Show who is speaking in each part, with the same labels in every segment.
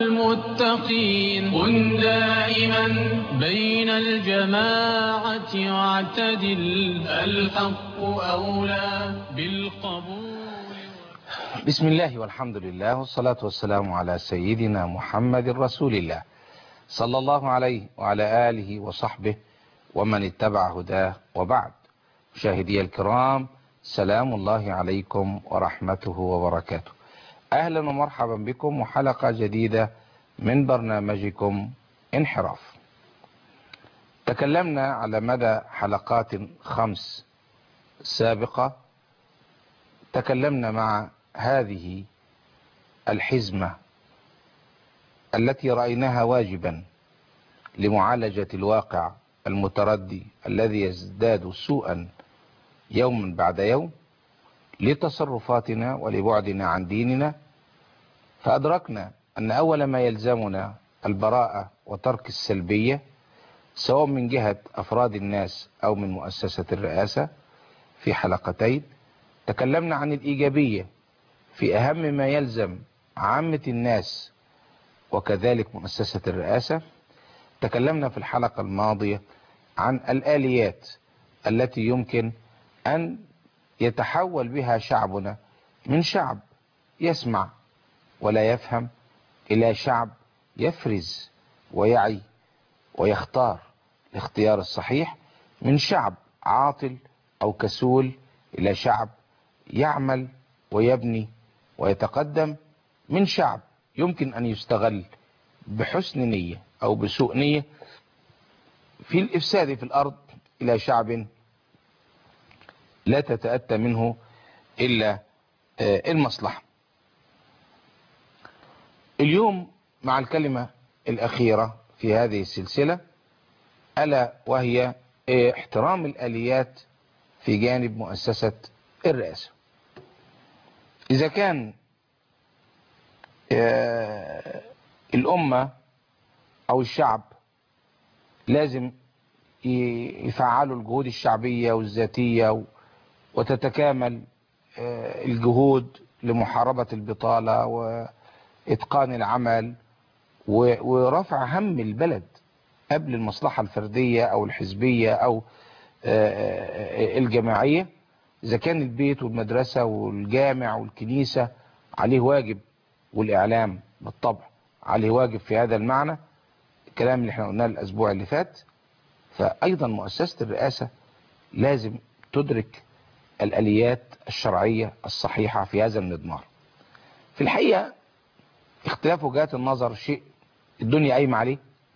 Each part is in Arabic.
Speaker 1: المتقين كن دائما بين الجماعة واعتدل الحق أولى بالقبول.
Speaker 2: بسم الله والحمد لله والصلاة والسلام على سيدنا محمد رسول الله صلى الله عليه وعلى آله وصحبه ومن اتبع هداه، وبعد. مشاهدي الكرام، سلام الله عليكم ورحمته وبركاته. أهلا ومرحبا بكم وحلقة جديدة من برنامجكم انحراف. تكلمنا على مدى حلقات 5 سابقة، تكلمنا مع هذه الحزمة التي رأيناها واجبا لمعالجة الواقع المتردي الذي يزداد سوءا يوما بعد يوم لتصرفاتنا ولبعدنا عن ديننا. فأدركنا أن أول ما يلزمنا البراءة وترك السلبية، سواء من جهة أفراد الناس أو من مؤسسة الرئاسة. في حلقتين تكلمنا عن الإيجابية في أهم ما يلزم عامة الناس وكذلك مؤسسة الرئاسة. تكلمنا في الحلقة الماضية عن الآليات التي يمكن أن يتحول بها شعبنا من شعب يسمع ولا يفهم إلى شعب يفرز ويعي ويختار الاختيار الصحيح، من شعب عاطل أو كسول إلى شعب يعمل ويبني ويتقدم، من شعب يمكن أن يستغل بحسن نية أو بسوء نية في الإفساد في الأرض إلى شعب لا تتأتى منه إلا المصلحة. اليوم مع الكلمة الأخيرة في هذه السلسلة، ألا وهي احترام الآليات في جانب مؤسسة الرئاسة. إذا كان الأمة أو الشعب لازم يفعلوا الجهود الشعبية والذاتية وتتكامل الجهود لمحاربة البطالة وإتقان العمل ورفع هم البلد قبل المصلحة الفردية أو الحزبية أو الجماعية. إذا كان البيت والمدرسة والجامع والكنيسة عليه واجب، والإعلام بالطبع عليه واجب في هذا المعنى، الكلام اللي احنا قلناه الأسبوع اللي فات، فأيضا مؤسسة الرئاسة لازم تدرك الآليات الشرعية الصحيحة في هذا المضمار. في الحقيقة اختلاف وجهات النظر شيء الدنيا قايمة عليه،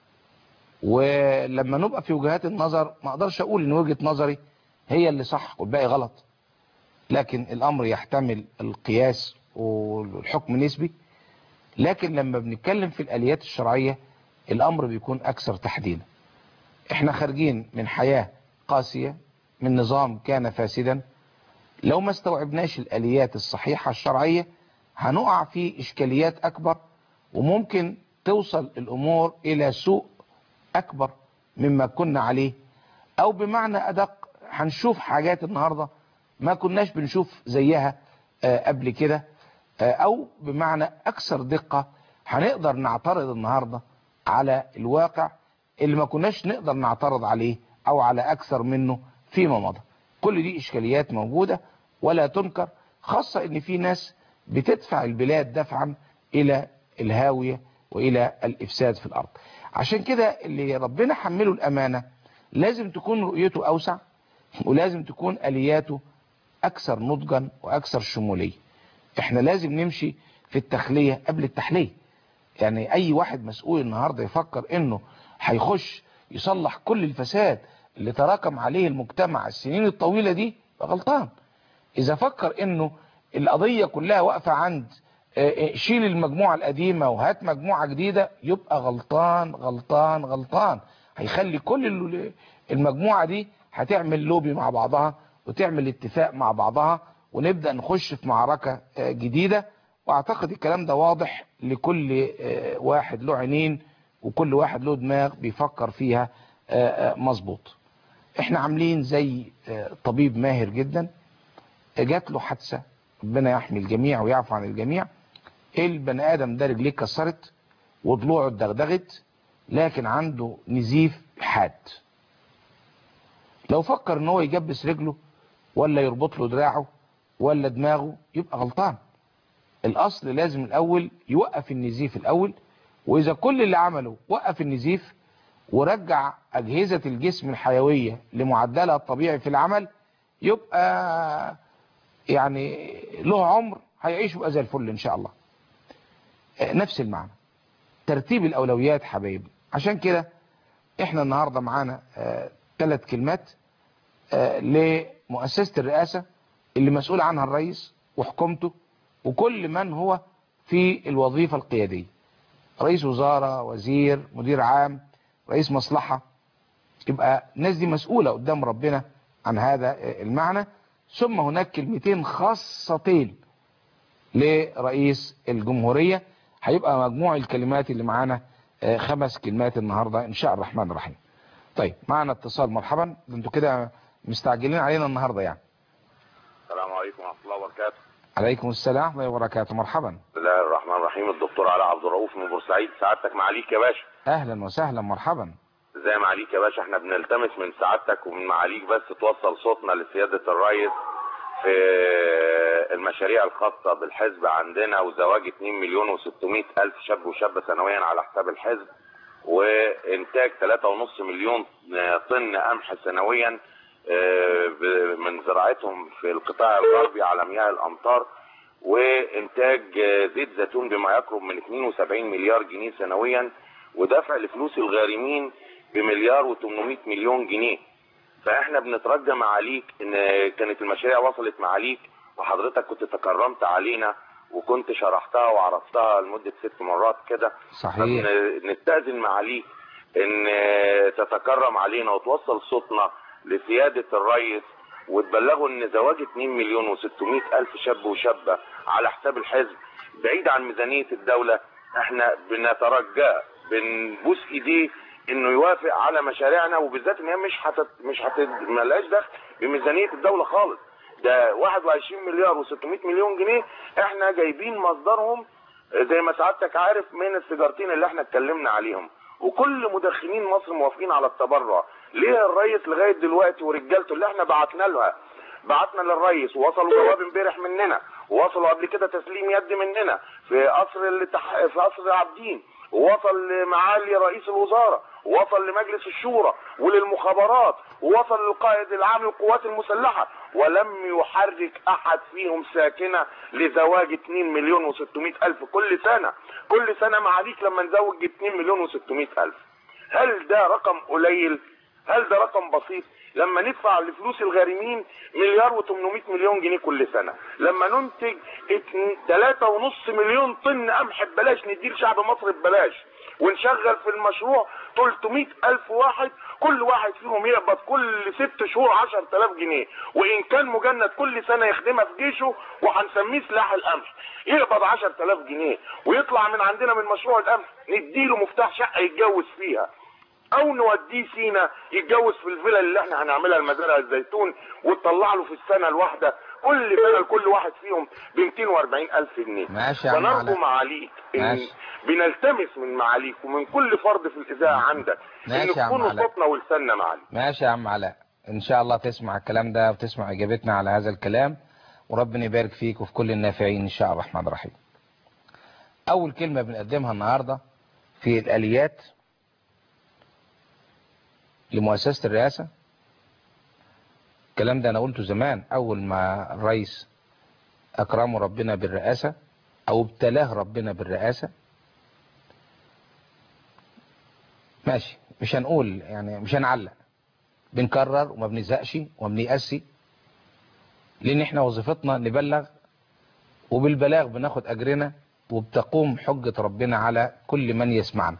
Speaker 2: ولما نبقى في وجهات النظر ما اقدرش اقول ان وجهة نظري هي اللي صح والباقي غلط، لكن الامر يحتمل القياس والحكم نسبي. لكن لما بنتكلم في الآليات الشرعية الامر بيكون اكثر تحديدا. احنا خارجين من حياة قاسية، من نظام كان فاسدا. لو ما استوعبناش الآليات الصحيحة الشرعية هنقع في اشكاليات اكبر، وممكن توصل الامور الى سوء اكبر مما كنا عليه، او بمعنى ادق هنشوف حاجات النهاردة ما كناش بنشوف زيها قبل كده، او بمعنى اكثر دقة هنقدر نعترض النهاردة على الواقع اللي ما كناش نقدر نعترض عليه او على اكثر منه فيما مضى. كل دي اشكاليات موجودة ولا تنكر، خاصة ان في ناس بتدفع البلاد دفعا الى الهاوية والى الافساد في الارض. عشان كده اللي ربنا حمله الامانة لازم تكون رؤيته اوسع، ولازم تكون الياته اكثر نضجا واكثر شمولية. احنا لازم نمشي في التخلية قبل التحلية. يعني اي واحد مسؤول النهاردة يفكر انه هيخش يصلح كل الفساد اللي تراكم عليه المجتمع السنين الطويلة دي غلطان. اذا فكر انه القضية كلها واقفة عند شيل المجموعة القديمة وهات مجموعة جديدة، يبقى غلطان غلطان غلطان. هيخلي كل المجموعة دي هتعمل لوبي مع بعضها وتعمل اتفاق مع بعضها، ونبدأ نخش في معركة جديدة. واعتقد الكلام ده واضح لكل واحد له عينين وكل واحد له دماغ بيفكر فيها مظبوط. احنا عاملين زي طبيب ماهر جدا جات له حادثة، ربنا يحمي الجميع ويعفو عن الجميع. البني ادم ده رجليه اتكسرت وضلوعه اتدغدغت، لكن عنده نزيف حاد. لو فكر ان هو يجبس رجله ولا يربط له دراعه ولا دماغه يبقى غلطان. الاصل لازم الاول يوقف النزيف الاول، واذا كل اللي عمله وقف النزيف ورجع اجهزة الجسم الحيوية لمعدلها الطبيعي في العمل، يبقى يعني له عمر هيعيش بقى زي الفل ان شاء الله. نفس المعنى ترتيب الاولويات حبايبي. عشان كده احنا النهاردة معانا 3 كلمات لمؤسسة الرئاسة اللي مسؤول عنها الرئيس وحكومته وكل من هو في الوظيفة القيادية، رئيس وزارة، وزير، مدير عام، رئيس مصلحة. يبقى الناس دي مسؤولة قدام ربنا عن هذا المعنى. ثم هناك كلمتين خاصتين لرئيس الجمهورية. هيبقى مجموع الكلمات اللي معانا 5 كلمات النهاردة ان شاء الرحمن الرحيم. طيب معنا اتصال. مرحبا، انتوا كده مستعجلين علينا النهاردة يعني.
Speaker 3: السلام عليكم ورحمة الله وبركاته.
Speaker 2: عليكم السلام ورحمة الله وبركاته. مرحبا.
Speaker 3: بسم الله الرحمن الرحيم. الدكتور علي عبد الرؤوف من بورسعيد. سعادتك معاليك يا باشا.
Speaker 2: اهلا وسهلا. مرحبا.
Speaker 3: ازي معاليك يا باشا؟ احنا بنلتمس من سعادتك ومن معاليك بس توصل صوتنا لسيادة الرئيس في المشاريع الخاصة بالحزب عندنا، وزواج 2,600,000 شاب وشابة سنويا على حساب الحزب، وانتاج 3.5 مليون طن قمح سنويا من زراعتهم في القطاع الغربي على مياه الامطار، وانتاج زيت زيتون بما يقرب من 72 مليار جنيه سنويا، ودفع لفلوس الغارمين بمليار و800 مليون جنيه. فاحنا بنترجى معاليك ان كانت المشاريع وصلت معاليك وحضرتك كنت تكرمت علينا وكنت شرحتها وعرفتها لمدة 6 مرات كده.
Speaker 2: صحيح.
Speaker 3: نستأذن معاليك ان تتكرم علينا وتوصل صوتنا لسيادة الرئيس وتبلغوا ان زواج 2,600,000 شاب وشابة على حساب الحزب بعيد عن ميزانية الدولة. احنا بنترجاه بنبوس ايديه انه يوافق على مشاريعنا، وبالذات ان هي مش ملهاش دخل بميزانية الدولة خالص. ده 21 مليار و600 مليون جنيه احنا جايبين مصدرهم زي ما سعادتك عارف من السيجارتين اللي احنا اتكلمنا عليهم، وكل مدخنين مصر موافقين على التبرع. ليه الرئيس لغايه دلوقتي ورجالته اللي احنا بعتنا للرئيس ووصلوا جواب امبارح مننا، ووصلوا قبل كده تسليم يد مننا في قصر عابدين، ووصل لمعالي رئيس الوزراء، ووصل لمجلس الشورى وللمخابرات، ووصل للقائد العام للقوات المسلحة، ولم يحرك احد فيهم ساكنة لزواج 2,600,000 كل سنة معاليك لما نزوج 2,600,000. هل ده رقم قليل؟ هل ده رقم بسيط؟ لما ندفع لفلوس الغارمين مليار و800 مليون جنيه كل سنة، لما ننتج 3.5 مليون طن قمح ببلاش نديه لشعب مصر ببلاش، ونشغل في المشروع 300,000 واحد، كل واحد فيهم يقبض كل 6 شهور 10,000 جنيه، وإن كان مجند كل سنة يخدمها في جيشه وهنسميه سلاح القمح، يقبض 10,000 جنيه ويطلع من عندنا من مشروع القمح نديله مفتاح شقة يتجوز فيها، او نوديه سينا يتجوز في الفيلا اللي احنا هنعملها لمزارع الزيتون، وتطلع له في السنه الواحده كل فيلا لكل واحد فيهم ب 240,000 جنيه.
Speaker 2: ماشي يا عم علاء.
Speaker 3: فنرجو معاليك ان بنلتمس من معاليك ومن كل فرد في الاذاعه عندك ان تكونوا صوتنا ولساننا معاليك.
Speaker 2: ماشي يا عم علاء، ان شاء الله تسمع الكلام ده وتسمع اجابتنا على هذا الكلام، وربنا يبارك فيك وفي كل النافعين ان شاء الله الرحمن الرحيم. اول كلمه بنقدمها النهارده في الاليات لمؤسسة الرئاسة. الكلام ده انا قلته زمان اول ما الرئيس اكرمه ربنا بالرئاسة او ابتلاه ربنا بالرئاسة. ماشي، مش هنقول يعني مش هنعلق، بنكرر وما بنزهقش وما بنيأسش، لان احنا وظيفتنا نبلغ، وبالبلاغ بناخد اجرنا، وبتقوم حجة ربنا على كل من يسمعنا.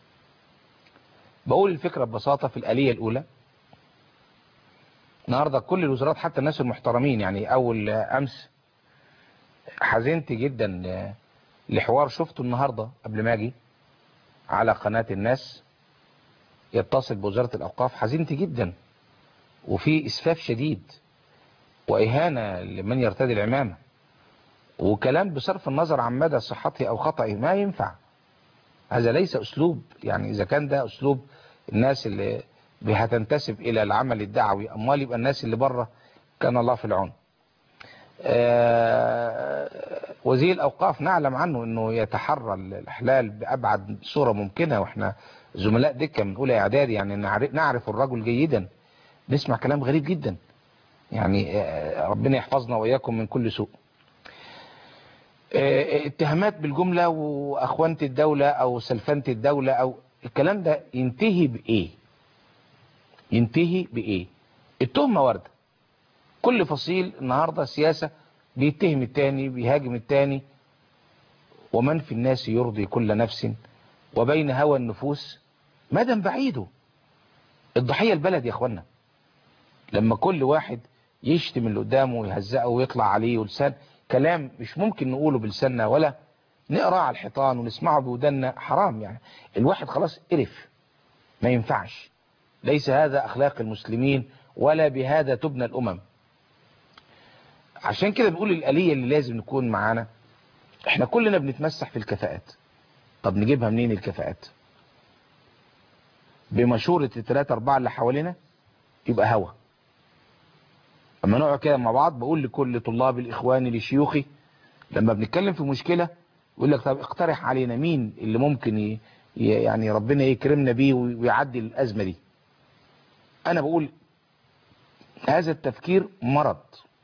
Speaker 2: بقول الفكرة ببساطة في الآلية الأولى. النهاردة كل الوزارات حتى الناس المحترمين، يعني أول أمس حزنت جدا لحوار شفته النهاردة قبل ما أجي على قناة الناس يتصل بوزارة الأوقاف. حزنت جدا، وفي إسفاف شديد وإهانة لمن يرتدي العمامة، وكلام بصرف النظر عن مدى صحته أو خطئه ما ينفع. هذا ليس أسلوب، يعني إذا كان ده أسلوب الناس اللي هتنتسب إلى العمل الدعوي، أموال يبقى الناس اللي بره كان الله في العون. وزير الأوقاف نعلم عنه أنه يتحرى الإحلال بأبعد صورة ممكنة، وإحنا زملاء دكة من أولى إعدادي، يعني نعرف الرجل جيدا، نسمع كلام غريب جدا، يعني ربنا يحفظنا وإياكم من كل سوء. اتهامات بالجملة وأخوانة الدولة أو سلفنة الدولة أو الكلام ده ينتهي بإيه؟ ينتهي بإيه؟ التهمة واردة، كل فصيل النهاردة سياسة بيتهم التاني، بيهاجم التاني، ومن في الناس يرضي كل نفس وبين هوى النفوس مدى بعيده. الضحية البلد يا اخوانا، لما كل واحد يشتم اللي قدامه ويهزقه ويطلع عليه ولسان كلام مش ممكن نقوله بلساننا ولا نقرأ على الحيطان ونسمعه بودنا، حرام يعني. الواحد خلاص قرف، ما ينفعش، ليس هذا أخلاق المسلمين ولا بهذا تبنى الأمم. عشان كده بنقول الآلية اللي لازم نكون معانا، احنا كلنا بنتمسح في الكفاءات. طب نجيبها منين الكفاءات؟ بمشورة الثلاثة أربعة اللي حوالينا؟ يبقى هوا. اما نقعد كده مع بعض، بقول لكل طلاب الإخوان لشيوخي لما بنتكلم في مشكلة، يقول لك طب اقترح علينا مين اللي ممكن يعني ربنا يكرمنا بيه ويعدي الأزمة دي. أنا بقول هذا التفكير مرض،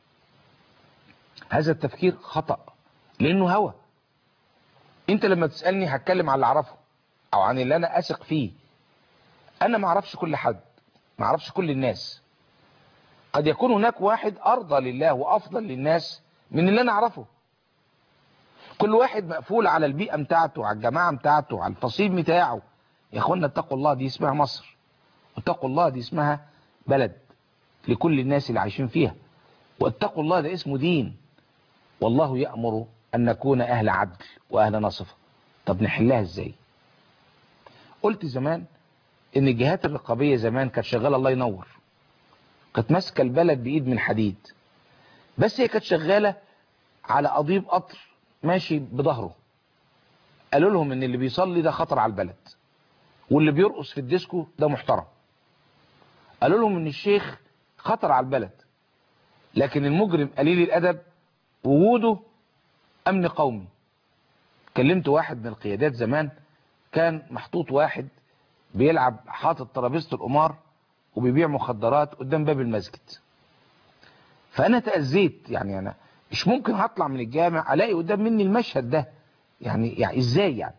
Speaker 2: هذا التفكير خطأ، لأنه هوى. انت لما تسألني هتكلم عن اللي اعرفه او عن اللي انا اثق فيه. انا ما اعرفش كل حد، ما اعرفش كل الناس، قد يكون هناك واحد ارضى لله وافضل للناس من اللي انا اعرفه. كل واحد مقفول على البيئة بتاعته، على الجماعة بتاعته، على الفصيل بتاعه. يا اخوانا اتقوا الله، دي اسمها مصر، اتقوا الله دي اسمها بلد لكل الناس اللي عايشين فيها، واتقوا الله ده اسمه دين، والله يأمر أن نكون أهل عدل وأهل نصفة. طب نحلها ازاي؟ قلت زمان ان الجهات الرقابية زمان كانت شغالة الله ينور، كانت ماسكة البلد بإيد من حديد، بس هي كانت شغالة على قضيب قطر ماشي بظهره. قالوا لهم ان اللي بيصلي ده خطر على البلد، واللي بيرقص في الديسكو ده محترم. قالوا لهم ان الشيخ خطر على البلد، لكن المجرم قليل الأدب وجوده أمن قومي. كلمت واحد من القيادات زمان، كان محطوط واحد بيلعب حاطط ترابيزة القمار وبيبيع مخدرات قدام باب المسجد. فأنا تأذيت، يعني أنا مش ممكن هطلع من الجامع ألاقي قدام مني المشهد ده، يعني إزاي يعني؟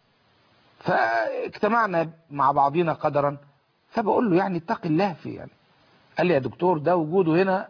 Speaker 2: فاجتمعنا مع بعضنا قدرا، فبقول له يعني اتق الله في يعني. قال لي يا دكتور ده وجوده هنا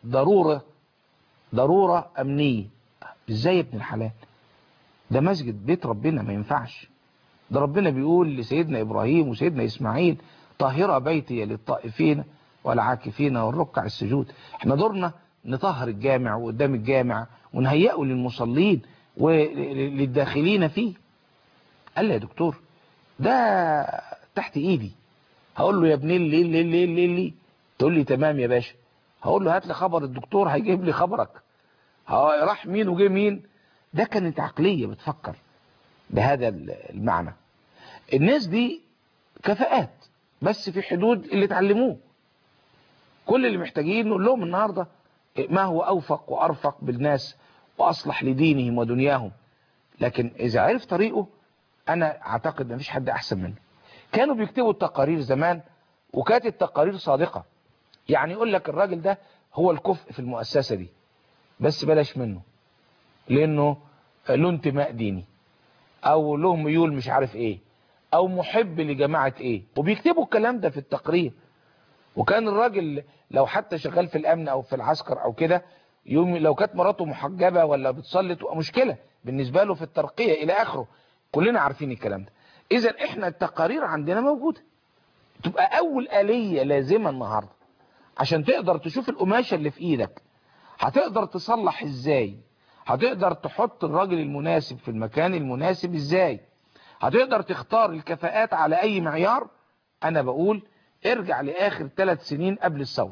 Speaker 2: ضرورة أمنية. ازاي يا ابن الحلال؟ ده مسجد بيت ربنا، ما ينفعش. ده ربنا بيقول لسيدنا إبراهيم وسيدنا إسماعيل طهر بيتي للطائفين والعاكفين والركع السجود. احنا دورنا نطهر الجامع وقدام الجامع ونهيئه للمصلين وللداخلين فيه. قال لي يا دكتور ده تحت ايدي. هقول له يا ابن اللي تقول لي تمام يا باشا. هقول له هات لي خبر الدكتور، هيجيب لي خبرك. راح مين وجه مين. ده كانت عقلية بتفكر بهذا المعنى. الناس دي كفاءات بس في حدود اللي اتعلموه. كل اللي محتاجين نقول لهم النهاردة ما هو أوفق وأرفق بالناس وأصلح لدينهم ودنياهم. لكن إذا عرف طريقه أنا أعتقد مفيش حد أحسن منه. كانوا بيكتبوا التقارير زمان وكانت التقارير صادقة، يعني يقول لك الراجل ده هو الكفء في المؤسسة دي بس بلاش منه لأنه له انتماء ديني أو له ميول مش عارف إيه او محب لجماعة ايه، وبيكتبوا الكلام ده في التقرير. وكان الراجل لو حتى شغال في الامن او في العسكر او كده، يوم لو كانت مراته محجبة ولا بتصلي تبقى مشكلة بالنسبة له في الترقية الى اخره. كلنا عارفين الكلام ده. اذا احنا التقارير عندنا موجودة، تبقى اول آلية لازمة النهاردة عشان تقدر تشوف القماشة اللي في ايدك هتقدر تصلح ازاي، هتقدر تحط الراجل المناسب في المكان المناسب ازاي، هتقدر تختار الكفاءات على اي معيار. انا بقول ارجع لاخر 3 سنين قبل الثورة،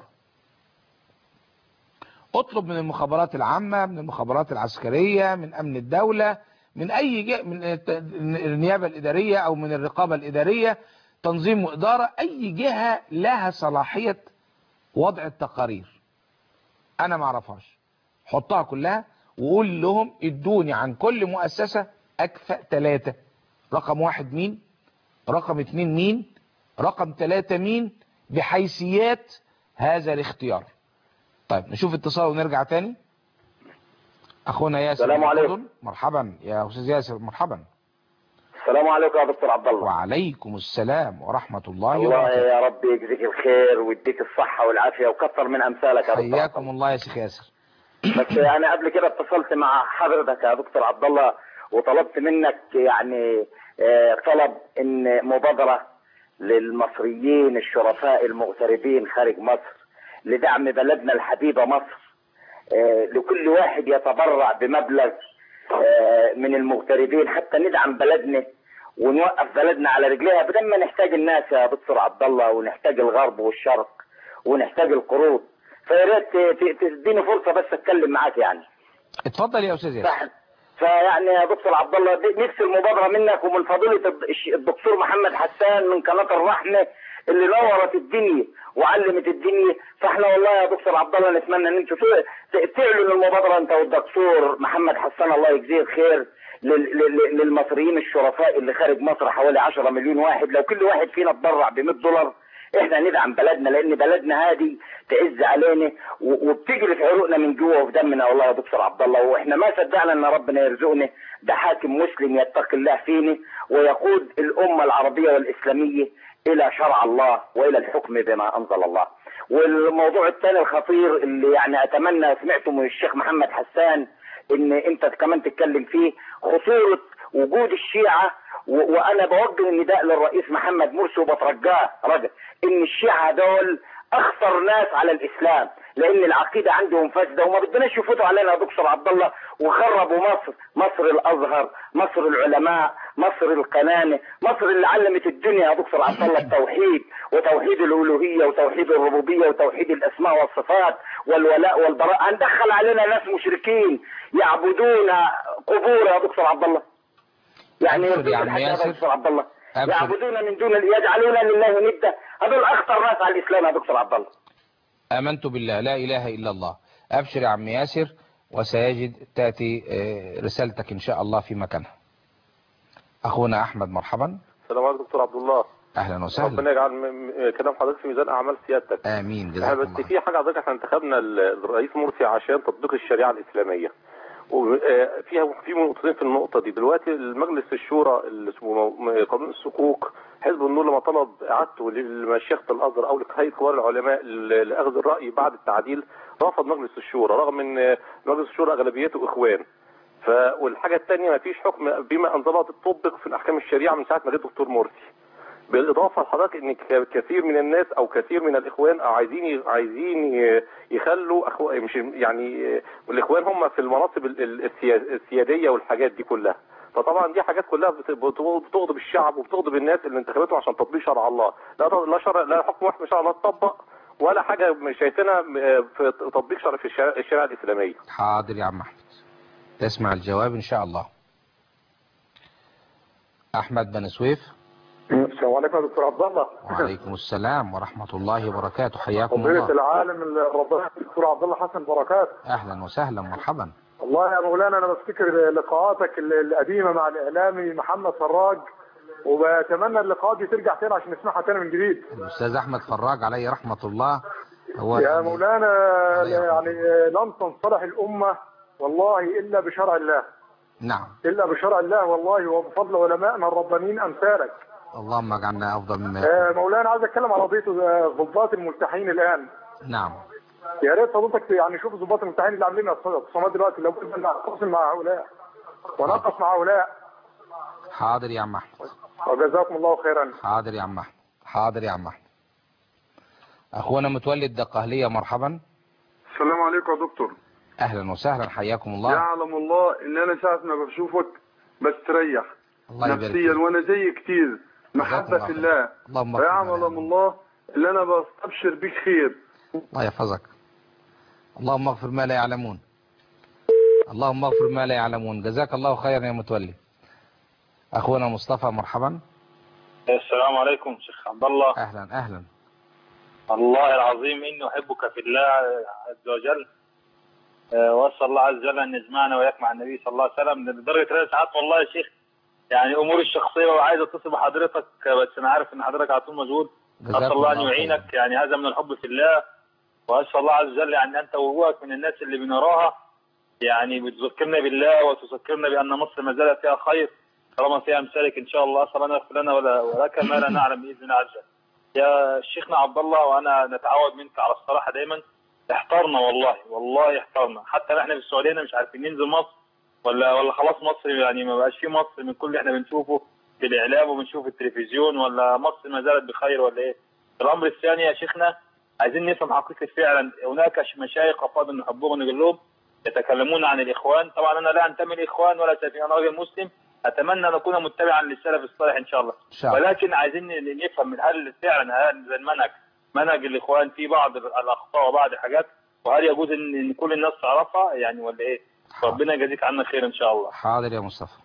Speaker 2: اطلب من المخابرات العامة، من المخابرات العسكرية، من امن الدولة، من اي جهه، من النيابه الاداريه او من الرقابه الاداريه، تنظيم واداره، اي جهه لها صلاحيه وضع التقارير. انا ما اعرفهاش. حطها كلها وقول لهم ادوني عن كل مؤسسه اكفأ 3. رقم 1 مين، رقم 2 مين، رقم 3 مين، بحيثيات هذا الاختيار. طيب نشوف اتصال ونرجع تاني. اخونا ياسر.
Speaker 4: السلام عليكم.
Speaker 2: مرحبا يا استاذ ياسر، مرحبا.
Speaker 4: السلام عليكم يا دكتور عبد الله.
Speaker 2: وعليكم السلام ورحمة الله
Speaker 4: الله
Speaker 2: وبركاته.
Speaker 4: يا رب يجزيك الخير ويديك الصحة والعافية وكثر من أمثالك يا دكتور.
Speaker 2: حياكم الله يا شيخ ياسر.
Speaker 4: بس أنا قبل كده اتصلت مع حضرتك يا دكتور عبد الله وطلبت منك يعني طلب إن مبادرة للمصريين الشرفاء المغتربين خارج مصر لدعم بلدنا الحبيبة مصر. لكل واحد يتبرع بمبلغ من المغتربين حتى ندعم بلدنا ونوقف بلدنا على رجليها، بدل ما نحتاج الناس يا دكتور عبد الله ونحتاج الغرب والشرق ونحتاج القروض. فيا ريت تديني فرصه بس اتكلم معاك يعني.
Speaker 2: اتفضل يا استاذ ياسر.
Speaker 4: فيعني يا دكتور عبد الله نفس المبادره منك ومن فضيله الدكتور محمد حسان من قناه الرحمه اللي نورت الدنيا وعلمت الدنيا. فاحنا والله يا دكتور عبد الله نتمنى ان انتوا تعلنوا المبادره انت والدكتور محمد حسان الله يجزيه الخير للمصريين الشرفاء اللي خارج مصر حوالي 10 مليون واحد. لو كل واحد فينا اتبرع ب$100 احنا ندعم بلدنا، لان بلدنا هذه تعز علينا وبتجري في عروقنا من جوه وفي دمنا والله يا دكتور عبد الله. واحنا ما صدقنا ان ربنا يرزقنا بحاكم مسلم يتقي الله فينا ويقود الامه العربيه والاسلاميه الى شرع الله والى الحكم بما انزل الله. والموضوع الثاني الخطير اللي يعني اتمنى سمعته من الشيخ محمد حسان ان انت كمان تتكلم فيه، خطورة وجود الشيعة. وانا بوجه النداء للرئيس محمد مرسي وبترجاه رجل ان الشيعة دول اخطر ناس على الاسلام، لان العقيدة عندهم فاسدة وما بدناش يفوتوا علينا يا دكتور عبد الله وخربوا مصر. مصر الازهر، مصر العلماء، مصر القنانة، مصر اللي علمت الدنيا يا دكتور عبد الله التوحيد وتوحيد الالوهية وتوحيد الربوبية وتوحيد الاسماء والصفات والولاء والبراء. هندخل علينا ناس مشركين يعبدون قبور يا دكتور عبد الله. يعني
Speaker 2: يا عم ياسر
Speaker 4: دكتور عبد الله يعبدون من دون يجعلون لله ندا. هذول اخطر ناس على الاسلام يا دكتور عبد الله.
Speaker 2: امنت بالله لا اله الا الله. ابشر يا عم ياسر وسيجد تاتي رسالتك ان شاء الله في مكانها. اخونا احمد مرحبا.
Speaker 5: السلام عليكم دكتور عبد الله.
Speaker 2: اهلا وسهلا.
Speaker 5: ربنا يجعل كلام حضرتك في ميزان اعمال سيادتك.
Speaker 2: امين جزاك الله.
Speaker 5: بس في حاجه حضرتك احنا انتخبنا الرئيس مرسي عشان تطبيق الشريعه الاسلاميه. في نقطتين في النقطه دي. دلوقتي المجلس الشورى اللي اسمه قانون الصكوك، حزب النور لما طلب اعادته لمشيخه الازهر او لهيئه كبار العلماء لاخذ الراي بعد التعديل، رفض مجلس الشورى رغم ان مجلس الشورى اغلبيته اخوان. والحاجه الثانيه ما فيش حكم بما انزل الله تطبق في الاحكام الشريعه من ساعه ما جه الدكتور مرسي. بالاضافه لحضرتك ان كثير من الناس او كثير من الاخوان عايزين يخلوا مش يعني الاخوان هم في المناصب السياديه والحاجات دي كلها. فطبعا دي حاجات كلها بتغضب الشعب وبتغضب الناس اللي انتخبتهم عشان تطبيق شرع الله. لا حكم واحد شرع الله تطبق ولا حاجه شايفينها في تطبيق شرع في الشريعه الاسلاميه.
Speaker 2: حاضر يا عم احمد، تسمع الجواب ان شاء الله. احمد بن سويف.
Speaker 6: السلام عليكم يا دكتور عبد الله.
Speaker 2: وعليكم السلام ورحمة الله وبركاته. حياكم
Speaker 6: الله.
Speaker 2: فضيلة
Speaker 6: العالم الرباني الدكتور عبد الله حسن بركات.
Speaker 2: اهلا وسهلا مرحبا.
Speaker 6: والله يا مولانا انا بفتكر لقاءاتك القديمة مع الاعلامي محمد فراج وبتمنى اللقاءات دي ترجع تاني عشان نسمعها تاني من جديد.
Speaker 2: الاستاذ احمد فراج عليه رحمة الله هو
Speaker 6: يا مولانا يعني لن تنصلح الامة والله الا بشرع الله.
Speaker 2: نعم.
Speaker 6: الا بشرع الله والله وبفضل علمائنا الربانيين امثالك.
Speaker 2: اللهم اجعلنا افضل مما
Speaker 6: مولانا عايز اتكلم على قضيه ضباط الملتحين الان.
Speaker 2: نعم.
Speaker 6: يا ريت حضرتك يعني شوف ضباط الملتحين اللي عاملين اعتصامات دلوقتي لو بدنا نتواصل مع هؤلاء ونقف مع هؤلاء.
Speaker 2: حاضر يا عم احمد.
Speaker 6: وجزاكم الله خيرا.
Speaker 2: حاضر يا عم احمد. حاضر يا عم احمد. اخونا متولي الدقهلية مرحبا.
Speaker 7: السلام عليكم يا دكتور.
Speaker 2: اهلا وسهلا حياكم الله.
Speaker 7: يعلم الله ان انا ساعة ما بشوفك بستريح نفسيا وانا زي كتير محبة في الله ويعلم الله اللي انا بستبشر بيك خير.
Speaker 2: الله يحفظك. اللهم اغفر ما لا يعلمون. اللهم اغفر ما لا يعلمون. جزاك الله خيرا يا متولي. اخونا مصطفى مرحبا.
Speaker 8: السلام عليكم شيخ عبد الله.
Speaker 2: اهلا اهلا.
Speaker 8: الله العظيم اني احبك في الله عز وجل، واسال الله عز وجل ان يجمعنا وياك مع النبي صلى الله عليه وسلم. لدرجه 3 ساعات والله يا شيخ يعني اموري الشخصيه وعايز اتصل بحضرتك، بس انا عارف ان حضرتك على طول موجود. اسال الله ان يعينك، يعني هذا من الحب في الله. واسال الله عز وجل يعني انت وجوهك من الناس اللي بنراها يعني بتذكرنا بالله وتذكرنا بان مصر ما زالت فيها خير طالما فيها امثالك ان شاء الله. اسال الله ان يغفر لنا ولك ما لا نعلم باذن الله عز وجل. يا شيخنا عبد الله، وانا نتعود منك على الصراحه دايما. احترنا والله احترنا، حتى احنا في السعوديه مش عارفين ننزل مصر ولا خلاص مصر يعني ما بقاش في مصر من كل اللي احنا بنشوفه في الاعلام وبنشوفه في التلفزيون، ولا مصر ما زالت بخير ولا ايه؟ الامر الثاني يا شيخنا، عايزين نفهم حقيقه فعلا هناك مشايخ افاضل نحبهم ونقول لهم يتكلمون عن الاخوان. طبعا انا لا انتمي للاخوان ولا سلفي، انا راجل مسلم اتمنى ان اكون متبعا للسلف الصالح ان شاء الله. ولكن عايزين نفهم من هل فعلا هذا منهج الاخوان في بعض الاخطاء وبعض الحاجات، وهل يجوز ان كل الناس تعرفها يعني ولا ايه؟ ربنا يجازيك عنا خير ان شاء الله.
Speaker 2: حاضر يا مصطفى.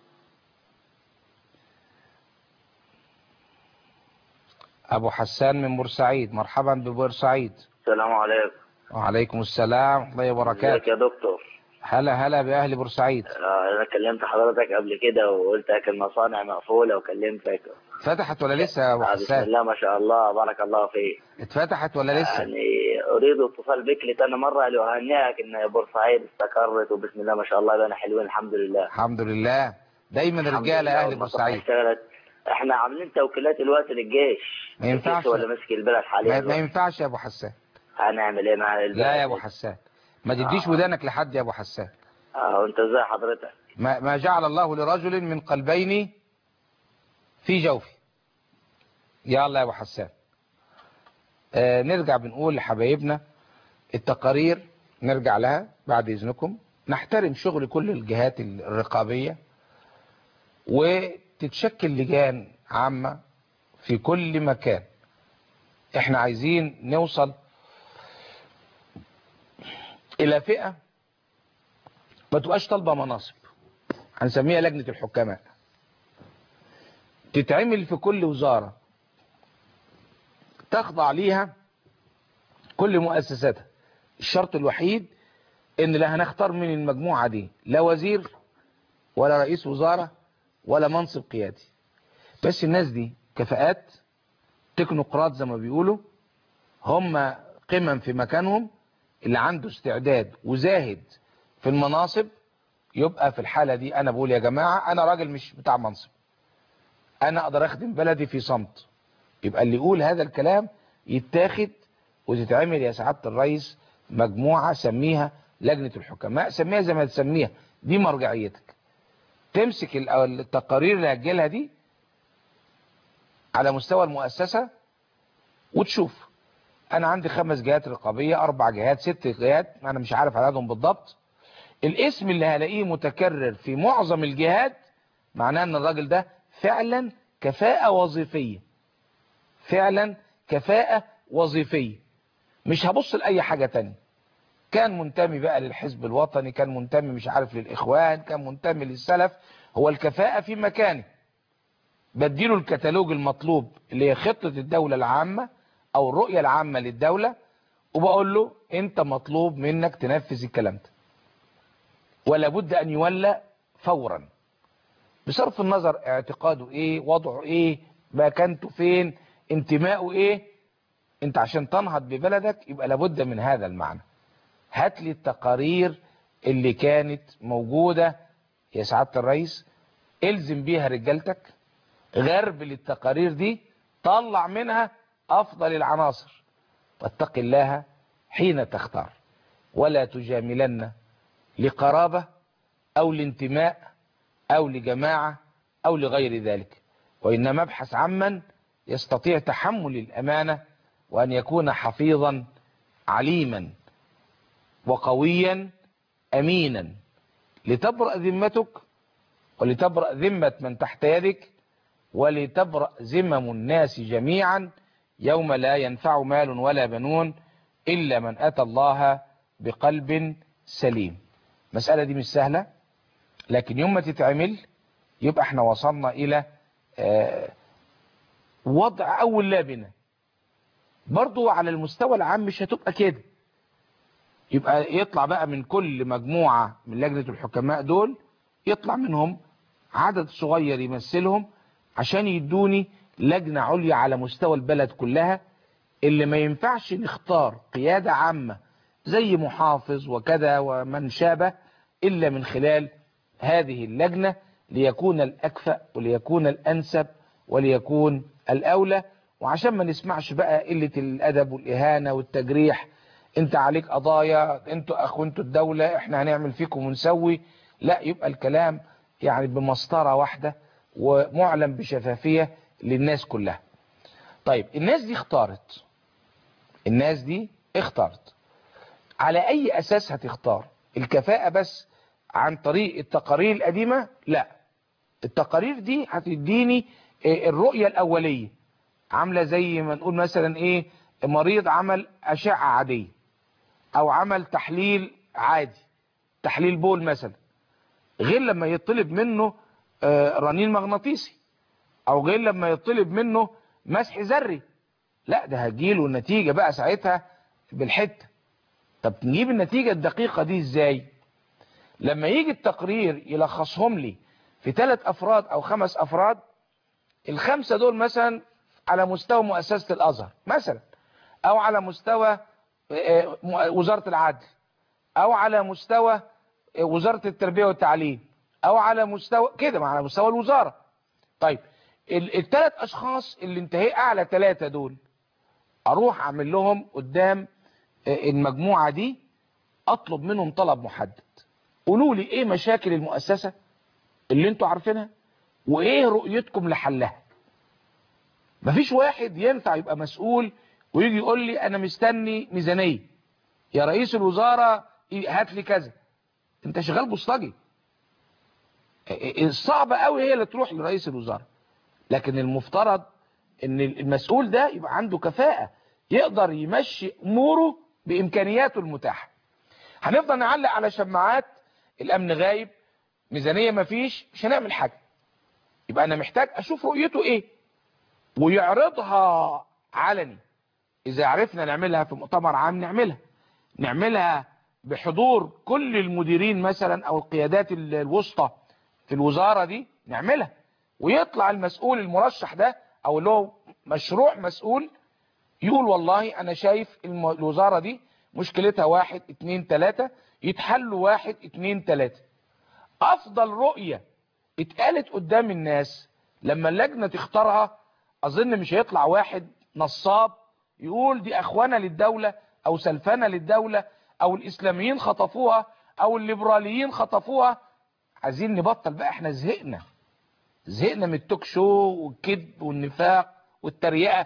Speaker 2: ابو حسان من بورسعيد، مرحبا ببورسعيد.
Speaker 9: السلام عليكم.
Speaker 2: وعليكم السلام ورحمه الله وبركاته.
Speaker 9: ازيك يا دكتور؟
Speaker 2: هلا باهل بورسعيد.
Speaker 9: انا كلمت حضرتك قبل كده وقلت لك المصانع مقفوله وكلمتك.
Speaker 2: فتحت ولا لسه يا ابو حسان؟
Speaker 9: بسم الله ما شاء الله بارك الله فيك.
Speaker 2: اتفتحت ولا لسه؟
Speaker 9: يعني اريد اتصال بك لتاني مره لاهنئك ان بورسعيد استقرت وبسم الله ما شاء الله بقينا حلوين الحمد لله.
Speaker 2: الحمد لله. دايما رجاله اهل بورسعيد.
Speaker 9: احنا عاملين توكيلات الوقت للجيش.
Speaker 2: ما ينفعش
Speaker 9: ولا ماسك البلد حاليا.
Speaker 2: ما ينفعش يا ابو حسان.
Speaker 9: هنعمل ايه مع البلد؟
Speaker 2: لا يا ابو حسان ما تديش ودانك لحد يا ابو حسان.
Speaker 9: وانت ازاي حضرتك؟
Speaker 2: ما جعل الله لرجل من قلبين في جوفه. يلا يا ابو حسان. نرجع بنقول لحبايبنا التقارير نرجع لها بعد اذنكم. نحترم شغل كل الجهات الرقابيه وتتشكل لجان عامه في كل مكان. احنا عايزين نوصل الى فئه ما تبقاش طالبه مناصب، هنسميها لجنه الحكماء، تتعمل في كل وزاره تخضع ليها كل مؤسساتها. الشرط الوحيد ان لا هنختار من المجموعه دي لا وزير ولا رئيس وزاره ولا منصب قيادي، بس الناس دي كفاءات تكنوقراط زي ما بيقولوا، هم قمم في مكانهم. اللي عنده استعداد وزاهد في المناصب يبقى في الحالة دي انا بقول يا جماعة انا راجل مش بتاع منصب، انا اقدر اخدم بلدي في صمت. يبقى اللي يقول هذا الكلام يتاخد وتتعمل يا سعادة الرئيس مجموعة سميها لجنة الحكماء، سميها زي ما تسميها، دي مرجعيتك. تمسك التقارير اللي هتجيلها دي على مستوى المؤسسة وتشوف انا عندي 5 جهات رقابية، 4 جهات، 6 جهات، انا مش عارف عددهم بالضبط. الاسم اللي هلاقيه متكرر في معظم الجهات معناه ان الراجل ده فعلا كفاءة وظيفية، فعلا كفاءة وظيفية. مش هبص لأي حاجة تانية. كان منتمي بقى للحزب الوطني، كان منتمي مش عارف للإخوان، كان منتمي للسلف، هو الكفاءة في مكانه. بديله الكتالوج المطلوب اللي هي خطة الدولة العامة او الرؤية العامة للدولة، وبقول له انت مطلوب منك تنفذ الكلام ده، ولا بد ان يولى فورا بصرف النظر اعتقاده ايه، وضعه ايه، مكانته فين، انتمائه ايه. انت عشان تنهض ببلدك يبقى لابد من هذا المعنى. هات لي التقارير اللي كانت موجودة يا سعادة الرئيس، الزم بيها رجالتك، غرب للتقارير دي، طلع منها افضل العناصر، واتق الله حين تختار، ولا تجاملن لقرابة او لانتماء او لجماعة او لغير ذلك، وانما ابحث عمن يستطيع تحمل الامانة وان يكون حفيظا عليما وقويا امينا، لتبرأ ذمتك ولتبرأ ذمة من تحت يدك، ولتبرأ ذمم الناس جميعا يوم لا ينفع مال ولا بنون إلا من أتى الله بقلب سليم. المسألة دي مش سهلة، لكن يوم ما تتعمل يبقى احنا وصلنا الى وضع اول لابنة. برضو على المستوى العام مش هتبقى كده، يبقى يطلع بقى من كل مجموعة من لجنة الحكماء دول يطلع منهم عدد صغير يمثلهم عشان يدوني لجنة عليا على مستوى البلد كلها، اللي ما ينفعش نختار قيادة عامة زي محافظ وكذا ومن شابه إلا من خلال هذه اللجنة، ليكون الأكفأ وليكون الأنسب وليكون الأولى. وعشان ما نسمعش بقى قلة الأدب والإهانة والتجريح، انت عليك قضايا، انتوا اخوانتوا الدولة، احنا هنعمل فيكم ونسوي، لا، يبقى الكلام يعني بمسطرة واحدة ومعلن بشفافية للناس كلها. طيب الناس دي اختارت على اي اساس هتختار؟ الكفاءة بس عن طريق التقارير القديمة؟ لا، التقارير دي هتديني الرؤية الاولية، عاملة زي ما نقول مثلا ايه، مريض عمل اشعة عادية او عمل تحليل عادي، تحليل بول مثلا، غير لما يطلب منه رنين مغناطيسي، او غير لما يطلب منه مسح ذري. لا، ده هتجيله النتيجة بقى ساعتها بالحتة. طب نجيب النتيجة الدقيقة دي ازاي؟ لما يجي التقرير يلخصهم لي في 3 افراد او 5 افراد، ال5 دول مثلا على مستوى مؤسسة الازهر مثلا، او على مستوى وزارة العدل، او على مستوى وزارة التربية والتعليم، او على مستوى كده على مستوى الوزارة. طيب ال3 اشخاص اللي انتهي اعلى 3 دول، اروح اعمل لهم قدام المجموعة دي، اطلب منهم طلب محدد، قولوا لي ايه مشاكل المؤسسة اللي انتوا عارفينها وايه رؤيتكم لحلها. مفيش واحد ينفع يبقى مسؤول ويجي يقول لي انا مستني ميزانية يا رئيس الوزارة هات لي كذا. انت شغال بوسطجي. الصعب قوي هي اللي تروح لرئيس الوزارة، لكن المفترض ان المسؤول ده يبقى عنده كفاءة، يقدر يمشي اموره بامكانياته المتاحة. هنفضل نعلق على شماعات الامن غايب، ميزانية مفيش، مش هنعمل حاجة. يبقى انا محتاج اشوف رؤيته ايه ويعرضها علني. اذا عرفنا نعملها في مؤتمر عام نعملها بحضور كل المديرين مثلا او القيادات الوسطى في الوزارة دي، نعملها ويطلع المسؤول المرشح ده او اللي هو مشروع مسؤول يقول والله انا شايف الوزارة دي مشكلتها 1 2 3، يتحلوا 1 2 3. افضل رؤية اتقالت قدام الناس لما اللجنة تختارها، اظن مش هيطلع واحد نصاب يقول دي اخوانة للدولة او سلفانة للدولة او الاسلاميين خطفوها او الليبراليين خطفوها. عايزين نبطل بقى، احنا زهقنا من التوك شو والكذب والنفاق والتريقة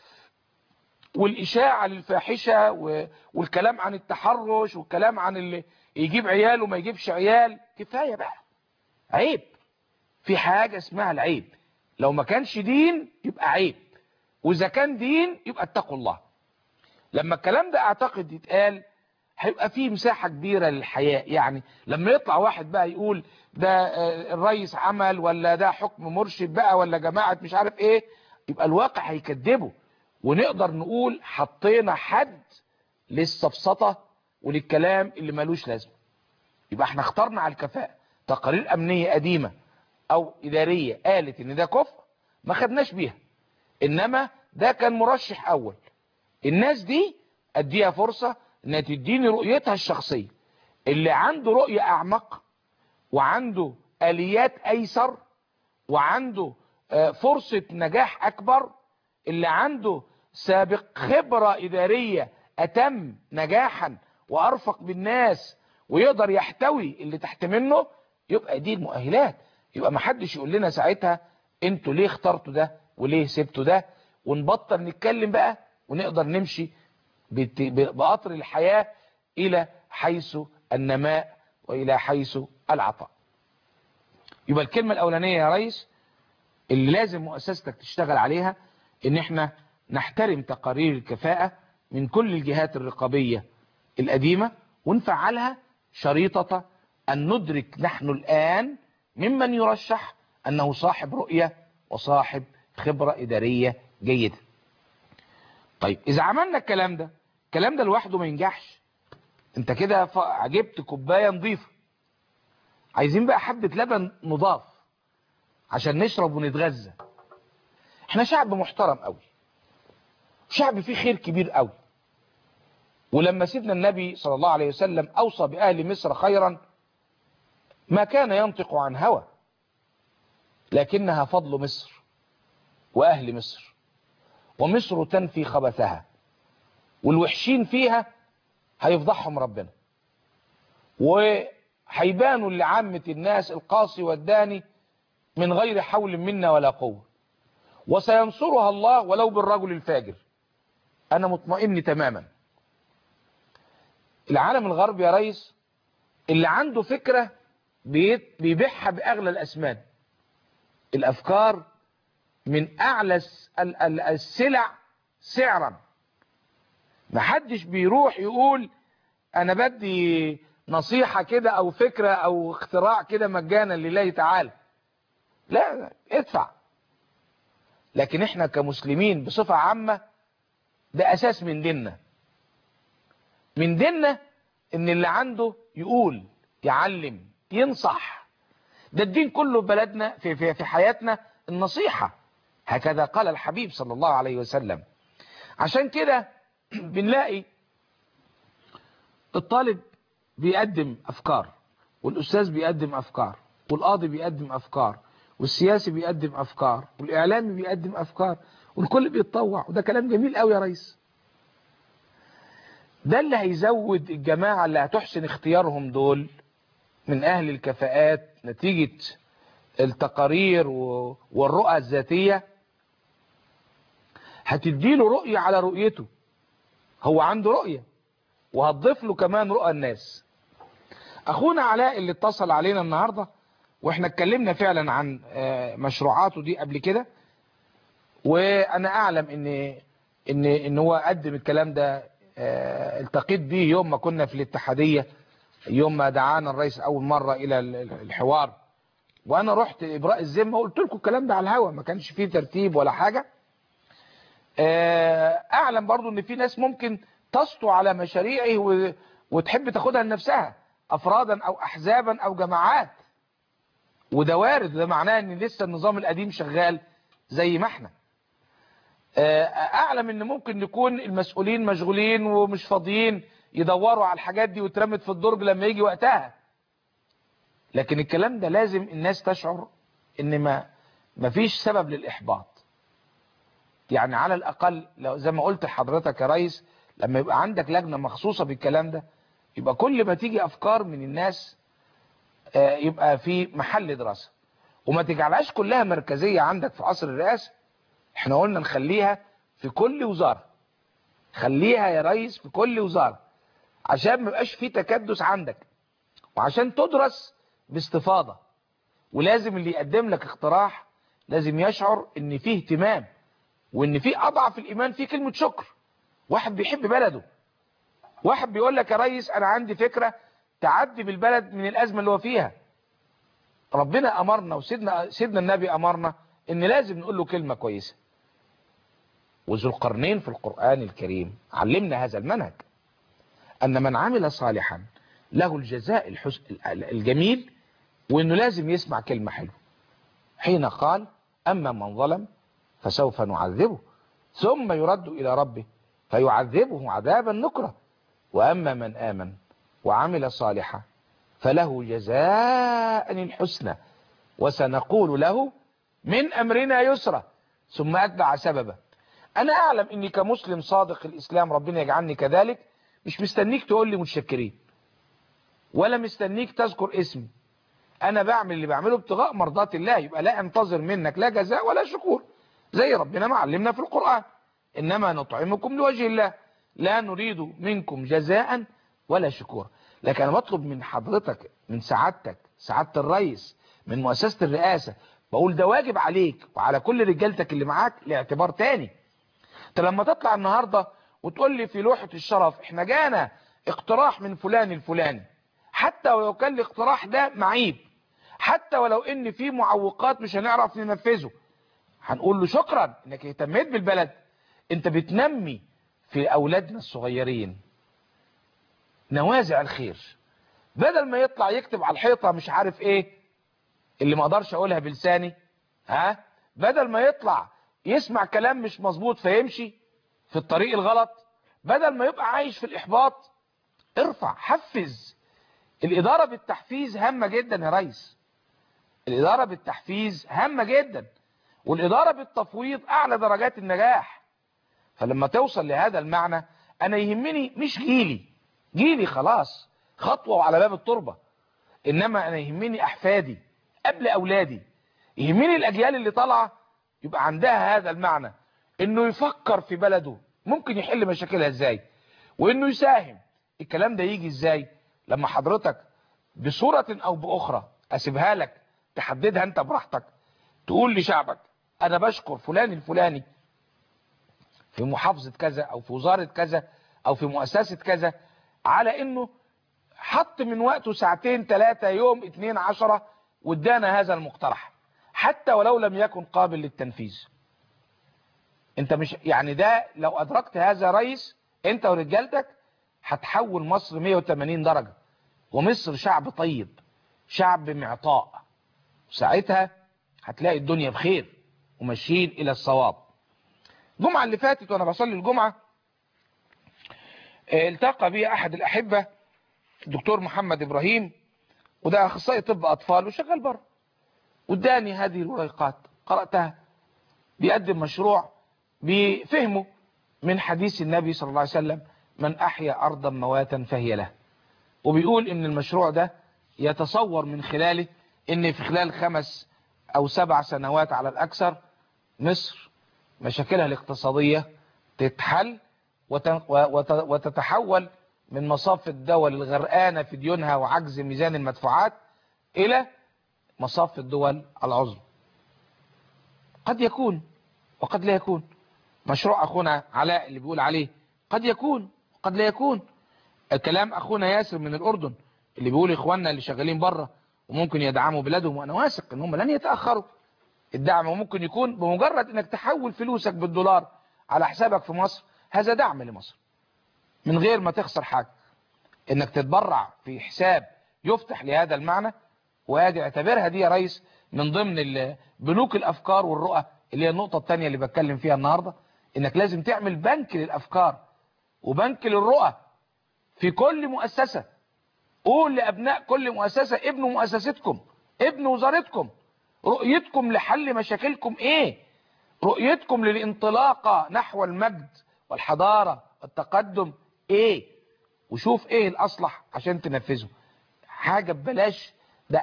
Speaker 2: والاشاعة للفاحشة والكلام عن التحرش والكلام عن اللي يجيب عيال وما يجيبش عيال. كفاية بقى، عيب. في حاجة اسمها العيب، لو ما كانش دين يبقى عيب، واذا كان دين يبقى اتقوا الله. لما الكلام ده اعتقد يتقال هيبقى فيه مساحة كبيرة للحياة. يعني لما يطلع واحد بقى يقول ده الرئيس عمل ولا ده حكم مرشد بقى ولا جماعة مش عارف ايه، يبقى الواقع هيكذبه، ونقدر نقول حطينا حد للسفسطة وللكلام اللي ملوش لازمة. يبقى احنا اخترنا على الكفاءة. تقارير امنية قديمة او ادارية قالت ان ده كفر، ما خدناش بيها، انما ده كان مرشح اول. الناس دي اديها فرصة انها تديني رؤيتها الشخصية. اللي عنده رؤية اعمق وعنده اليات ايسر وعنده فرصة نجاح اكبر، اللي عنده سابق خبرة ادارية اتم نجاحا وارفق بالناس ويقدر يحتوي اللي تحت منه، يبقى دي المؤهلات. يبقى ما حدش يقول لنا ساعتها انتوا ليه اخترتوا ده وليه سبتوا ده، ونبطل نتكلم بقى ونقدر نمشي بقطر الحياة الى حيث النماء والى حيث العطاء. يبقى الكلمة الاولانية يا ريس اللي لازم مؤسستك تشتغل عليها، ان احنا نحترم تقارير الكفاءة من كل الجهات الرقابية القديمة ونفعلها شريطة أن ندرك نحن الآن ممن يرشح أنه صاحب رؤية وصاحب خبرة إدارية جيدة. طيب إذا عملنا الكلام ده لوحده ما ينجحش. انت كده جبت كوباية نظيفة، عايزين بقى حبة لبن نضاف عشان نشرب ونتغذى. احنا شعب محترم قوي، شعب فيه خير كبير قوي. ولما سيدنا النبي صلى الله عليه وسلم أوصى بأهل مصر خيرا ما كان ينطق عن هوى، لكنها فضل مصر وأهل مصر، ومصر تنفي خبثها، والوحشين فيها هيفضحهم ربنا، وهيبانوا لعامة الناس القاصي والداني من غير حول منا ولا قوة، وسينصرها الله ولو بالرجل الفاجر. أنا مطمئن تماما. العالم الغربي يا ريس اللي عنده فكرة بيبيعها بأغلى الأثمان. الأفكار من أعلى السلع سعرا. محدش بيروح يقول أنا بدي نصيحة كده أو فكرة أو اختراع كده مجانا لله تعالى. لا، ادفع. لكن احنا كمسلمين بصفة عامة ده أساس من ديننا. من ديننا إن اللي عنده يقول، يعلم، ينصح. ده الدين كله بلدنا في حياتنا النصيحة. هكذا قال الحبيب صلى الله عليه وسلم. عشان كده بنلاقي الطالب بيقدم أفكار، والأستاذ بيقدم أفكار، والقاضي بيقدم أفكار، والسياسي بيقدم أفكار، والإعلامي بيقدم أفكار، والكل بيتطوع. وده كلام جميل قوي يا ريس. ده اللي هيزود الجماعة اللي هتحسن اختيارهم دول من أهل الكفاءات نتيجة التقارير والرؤى الذاتية. هتديله رؤية على رؤيته. هو عنده رؤية وهتضيف له كمان رؤى الناس. أخونا علاء اللي اتصل علينا النهاردة واحنا اتكلمنا فعلا عن مشروعاته دي قبل كده، وانا اعلم ان هو قدم الكلام ده. التقيت بيه يوم ما كنا في الاتحادية، يوم ما دعانا الرئيس اول مرة الى الحوار، وانا رحت ابراء الذمه وقلت لكم الكلام ده على الهوا، ما كانش فيه ترتيب ولا حاجة. اعلم برضو ان في ناس ممكن تسطو على مشاريعه وتحب تاخدها لنفسها، افرادا او احزابا او جماعات. وده وارد، وده معناه ان لسه النظام القديم شغال زي ما احنا. اعلم ان ممكن يكون المسؤولين مشغولين ومش فاضيين يدوروا على الحاجات دي وترمت في الدرج لما يجي وقتها. لكن الكلام ده لازم الناس تشعر ان ما فيش سبب للاحباط. يعني على الاقل لو زي ما قلت لحضرتك يا ريس، لما يبقى عندك لجنة مخصوصة بالكلام ده، يبقى كل ما تيجي افكار من الناس يبقى في محل دراسة، وما تجعلهاش كلها مركزية عندك في قصر الرئاسة. احنا قلنا نخليها في كل وزارة. خليها يا ريس في كل وزارة عشان ما يبقاش في تكدس عندك، وعشان تدرس باستفاضة. ولازم اللي يقدم لك اقتراح لازم يشعر ان فيه اهتمام، وان فيه اضعف الايمان فيه كلمة شكر. واحد بيحب بلده، واحد بيقول لك يا ريس انا عندي فكرة تعدي بالبلد من الازمة اللي هو فيها. ربنا امرنا وسيدنا النبي امرنا ان لازم نقول له كلمة كويسة. وذو القرنين في القرآن الكريم علمنا هذا المنهج، ان من عمل صالحا له الجزاء الجميل، وانه لازم يسمع كلمة حلوة. حين قال اما من ظلم فسوف نعذبه ثم يرد الى ربه فيعذبه عذابا نكرا، واما من امن وعمل صالحا فله جزاء الحسنى وسنقول له من امرنا يسرا ثم اتبع سببا. انا اعلم اني كمسلم صادق الاسلام، ربنا يجعلني كذلك، مش مستنيك تقول لي متشكرين ولا مستنيك تذكر اسمي. انا بعمل اللي بعمله ابتغاء مرضات الله، يبقى لا انتظر منك لا جزاء ولا شكور، زي ربنا ما علمنا في القرآن: انما نطعمكم لوجه الله لا نريد منكم جزاء ولا شكورا. لكن انا بطلب من حضرتك، من سعادتك، سعادة الرئيس، من مؤسسة الرئاسة، بقول ده واجب عليك وعلى كل رجالتك اللي معاك لاعتبار تاني. انت لما تطلع النهاردة وتقول لي في لوحة الشرف احنا جانا اقتراح من فلان الفلاني، حتى ولو كان الاقتراح ده معيب، حتى ولو ان في معوقات مش هنعرف ننفذه، هنقول له شكرا انك اهتميت بالبلد. انت بتنمي في اولادنا الصغيرين نوازع الخير، بدل ما يطلع يكتب على الحيطة مش عارف ايه اللي ما اقدرش اقولها بلساني، بدل ما يطلع يسمع كلام مش مظبوط فيمشي في الطريق الغلط، بدل ما يبقى عايش في الاحباط، ارفع، حفز. الادارة بالتحفيز هامة جدا يا ريس، الادارة بالتحفيز هامة جدا، والادارة بالتفويض اعلى درجات النجاح. فلما توصل لهذا المعنى، انا يهمني مش جيلي خلاص خطوة وعلى باب التربة، انما انا يهمني احفادي قبل اولادي، يهمني الاجيال اللي طالعة يبقى عندها هذا المعنى، انه يفكر في بلده ممكن يحل مشاكلها ازاي، وانه يساهم. الكلام ده يجي ازاي؟ لما حضرتك بصورة او باخرى، اسيبها لك تحددها انت براحتك، تقول لشعبك انا بشكر فلان الفلاني في محافظة كذا او في وزارة كذا او في مؤسسة كذا، على انه حط من وقته ساعتين 3 يوم 2 10 وادانا هذا المقترح، حتى ولو لم يكن قابل للتنفيذ. انت مش يعني ده لو ادركت هذا يا ريس انت ورجالتك هتحول مصر 180 درجة، ومصر شعب طيب، شعب معطاء، ساعتها هتلاقي الدنيا بخير وماشيين الى الصواب. الجمعة اللي فاتت وانا بصلي الجمعة التقى بي احد الاحبة الدكتور محمد ابراهيم، وده اخصائي طب اطفال وشغال بره، واداني هذه الورقات قرأتها. بيقدم مشروع بفهمه من حديث النبي صلى الله عليه وسلم من احيا ارضا مواتا فهي له، وبيقول ان المشروع ده يتصور من خلاله ان في خلال 5 أو 7 سنوات على الاكثر مصر مشاكلها الاقتصادية تتحل وتتحول من مصاف الدول الغرقانة في ديونها وعجز ميزان المدفوعات الى مصاف الدول العظمى. قد يكون وقد لا يكون. مشروع اخونا علاء اللي بيقول عليه قد يكون وقد لا يكون. الكلام اخونا ياسر من الاردن اللي بيقول اخواننا اللي شغالين بره وممكن يدعموا بلادهم، وانا واثق ان هم لن يتاخروا. الدعم ممكن يكون بمجرد انك تحول فلوسك بالدولار على حسابك في مصر، هذا دعم لمصر من غير ما تخسر حاجه. انك تتبرع في حساب يفتح لهذا المعنى، وادي اعتبرها دي يا ريس من ضمن بنوك الافكار والرؤى، اللي هي النقطه الثانيه اللي بتكلم فيها النهارده، انك لازم تعمل بنك للافكار وبنك للرؤى في كل مؤسسه. قول لابناء كل مؤسسه ابنوا مؤسستكم، ابنوا وزارتكم، رؤيتكم لحل مشاكلكم ايه، رؤيتكم للانطلاقه نحو المجد والحضاره والتقدم ايه، وشوف ايه الاصلح عشان تنفذه. حاجه ببلاش، ده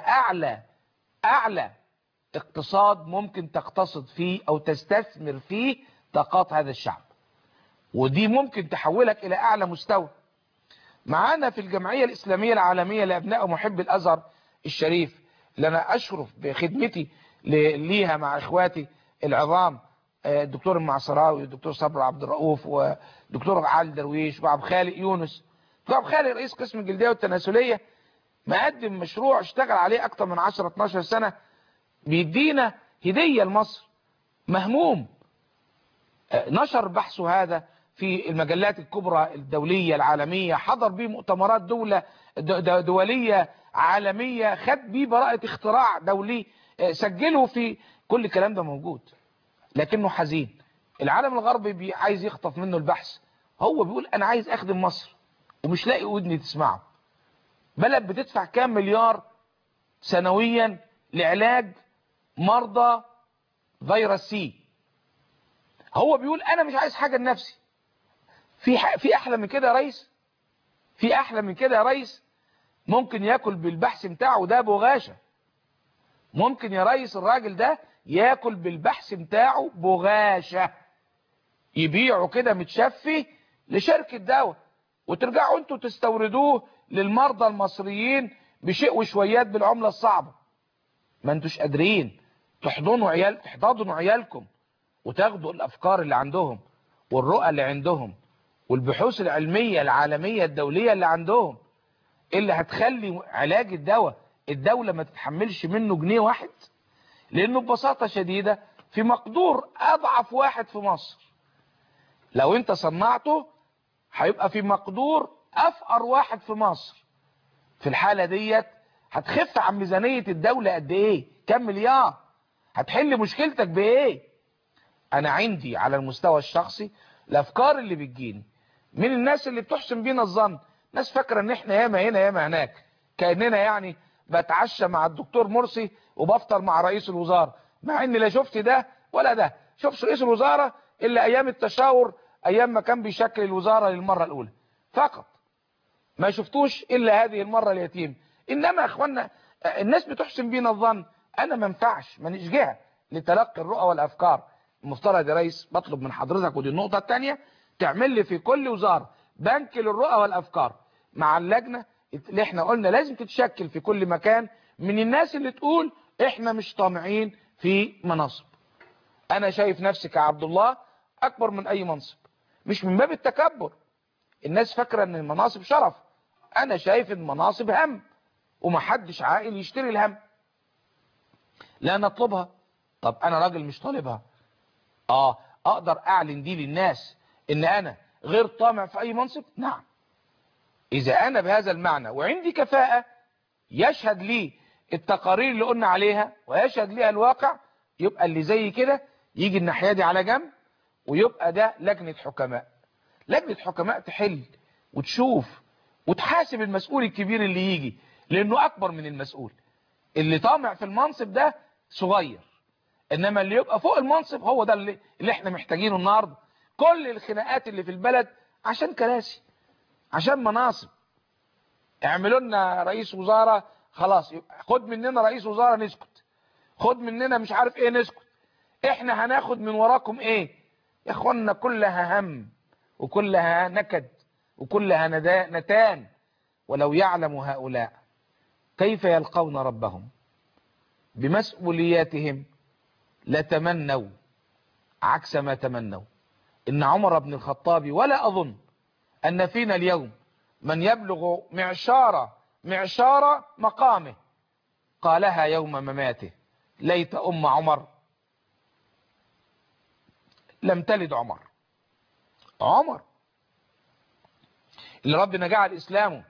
Speaker 2: اعلى اقتصاد ممكن تقتصد فيه او تستثمر فيه طاقات هذا الشعب، ودي ممكن تحولك الى اعلى مستوى. معانا في الجمعية الاسلامية العالمية لابناء محب الازهر الشريف، اللي انا اشرف بخدمتي ليها مع اخواتي العظام، الدكتور المعصراوي والدكتور صبري عبد الرؤوف والدكتور علي درويش وعبد خالق يونس. دكتور عبد خالق رئيس قسم الجلدية والتناسلية مقدم مشروع اشتغل عليه اكتر من 10-12 سنة، بيدينا هدية لمصر، مهموم. نشر بحثه هذا في المجلات الكبرى الدولية العالمية، حضر بيه مؤتمرات دولية عالمية، خد بيه براءة اختراع دولي، سجله في كل الكلام ده موجود. لكنه حزين، العالم الغربي عايز يخطف منه البحث، هو بيقول انا عايز اخدم مصر ومش لاقي ودني تسمعه. بلد بتدفع كام مليار سنويا لعلاج مرضى فيروس سي، هو بيقول انا مش عايز حاجة لنفسي. في احلى من كده يا ريس؟ في احلى من كده يا ريس؟ ممكن ياكل بالبحث بتاعه ده بغاشة، ممكن يا ريس الراجل ده ياكل بالبحث بتاعه بغاشة، يبيعه كده متشفي لشركة دواء، وترجعوا انتوا تستوردوه للمرضى المصريين بشيء وشويات بالعملة الصعبة. ما انتوش قادرين تحضنوا عيالكم وتاخدوا الافكار اللي عندهم والرؤى اللي عندهم والبحوث العلمية العالمية الدولية اللي عندهم. اللي هتخلي علاج الدواء الدولة ما تتحملش منه جنيه واحد؟ لانه ببساطة شديدة في مقدور اضعف واحد في مصر. لو انت صنعته هيبقى في مقدور افقر واحد في مصر. في الحالة ديت هتخف عن ميزانية الدولة قد ايه؟ كم مليار؟ هتحل مشكلتك بايه؟ انا عندي على المستوى الشخصي الافكار اللي بتجيني من الناس اللي بتحسن بينا الظن، ناس فاكرة ان احنا ياما هنا ياما هناك، كأننا يعني بتعشى مع الدكتور مرسي وبفطر مع رئيس الوزراء، مع اني لا شفت ده ولا ده. شفت رئيس الوزراء الا ايام التشاور، ايام ما كان بيشكل الوزارة للمرة الاولى فقط، ما شفتوش الا هذه المرة اليتيم. انما يا اخوانا الناس بتحسن بينا الظن، انا ما ينفعش ما نشجعها لتلقي الرؤى والافكار. المفترض يا ريس بطلب من حضرتك، ودي النقطة الثانية، تعمل لي في كل وزارة بنك للرؤى والافكار مع اللجنة اللي احنا قلنا لازم تتشكل في كل مكان من الناس اللي تقول احنا مش طامعين في مناصب. انا شايف نفسي كعبد الله اكبر من اي منصب، مش من باب التكبر. الناس فاكرة ان المناصب شرف، انا شايف ان المناصب هم، ومحدش عاقل يشتري الهم. لا نطلبها. طب انا راجل مش طالبها، اقدر اعلن دي للناس ان انا غير طامع في اي منصب؟ نعم. اذا انا بهذا المعنى وعندي كفاءة يشهد لي التقارير اللي قلنا عليها ويشهد لي الواقع، يبقى اللي زي كده يجي الناحية دي على جنب، ويبقى ده لجنة حكماء. لجنة حكماء تحل وتشوف وتحاسب المسؤول الكبير اللي يجي، لانه اكبر من المسؤول. اللي طامع في المنصب ده صغير، انما اللي يبقى فوق المنصب هو ده اللي احنا محتاجينه النهارده. كل الخناقات اللي في البلد عشان كراسي، عشان مناصب. اعملوا لنا رئيس وزارة خلاص، خد مننا رئيس وزارة نسكت، خد مننا مش عارف ايه نسكت، احنا هناخد من وراكم ايه؟ يا اخوانا كلها هم وكلها نكد وكلها نتان. ولو يعلم هؤلاء كيف يلقون ربهم بمسؤولياتهم لتمنوا عكس ما تمنوا. إن عمر بن الخطاب ولا أظن أن فينا اليوم من يبلغ معشار مقامه قالها يوم مماته: ليت أم عمر لم تلد عمر. عمر اللي ربنا جعل إسلامه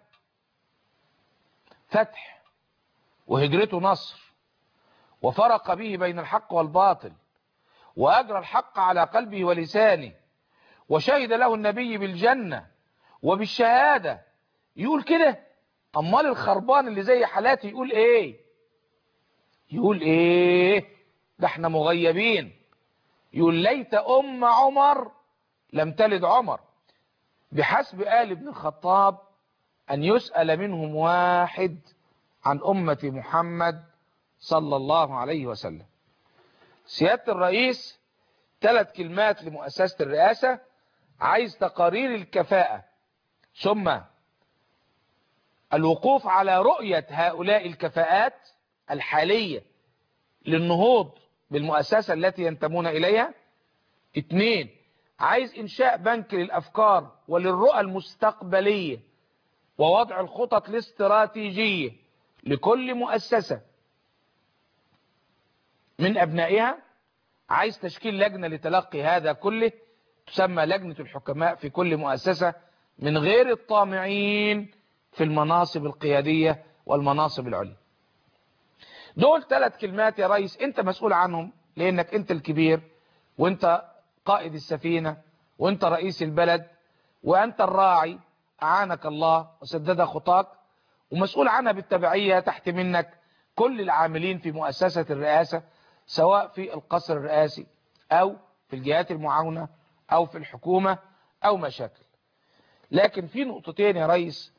Speaker 2: فتح وهجرته نصر، وفرق به بين الحق والباطل، وأجرى الحق على قلبه ولسانه، وشهد له النبي بالجنة وبالشهادة. يقول كده؟ أمال الخربان اللي زي حالاتي يقول ايه؟ يقول ايه؟ ده احنا مغيبين. يقول ليت أم عمر لم تلد عمر. بحسب آل ابن الخطاب أن يسأل منهم واحد عن أمة محمد صلى الله عليه وسلم. سيادة الرئيس 3 كلمات لمؤسسة الرئاسة: عايز تقارير الكفاءة، ثم الوقوف على رؤية هؤلاء الكفاءات الحالية للنهوض بالمؤسسة التي ينتمون إليها. 2 عايز إنشاء بنك للأفكار وللرؤى المستقبلية ووضع الخطط الاستراتيجية لكل مؤسسة من أبنائها. عايز تشكيل لجنة لتلقي هذا كله تسمى لجنة الحكماء في كل مؤسسة من غير الطامعين في المناصب القيادية والمناصب العليا. دول 3 كلمات يا ريس انت مسؤول عنهم، لانك انت الكبير، وانت قائد السفينة، وانت رئيس البلد، وانت الراعي اعانك الله وسدد خطاك، ومسؤول عنها بالتبعية تحت منك كل العاملين في مؤسسة الرئاسة، سواء في القصر الرئاسي او في الجهات المعاونة او في الحكومة او مشاكل. لكن في نقطتين يا ريس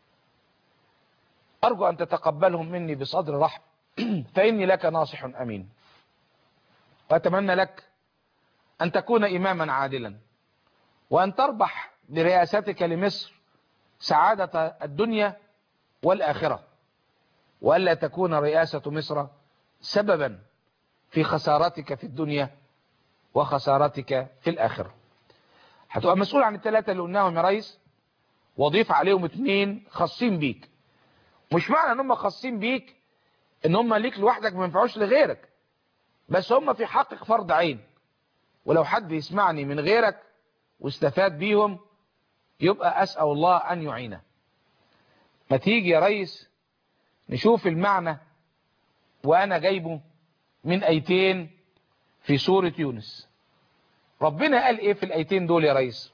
Speaker 2: ارجو ان تتقبلهم مني بصدر رحب فاني لك ناصح امين، واتمنى لك ان تكون اماما عادلا، وان تربح برئاستك لمصر سعادة الدنيا والآخرة، وألا تكون رئاسة مصر سببا في خسارتك في الدنيا وخسارتك في الآخرة. هتبقى مسؤول عن ال3 اللي قلناهم يا ريس، وضيف عليهم 2 خاصين بيك. مش معنى ان هم خاصين بيك ان هم ليك لوحدك ما ينفعوش لغيرك، بس هم في حقك فرض عين. ولو حد يسمعني من غيرك واستفاد بيهم يبقى أسأل الله أن يعينه. ما تيجي يا ريس نشوف المعنى، وأنا جايبه من آيتين في سورة يونس. ربنا قال إيه في الآيتين دول يا ريس؟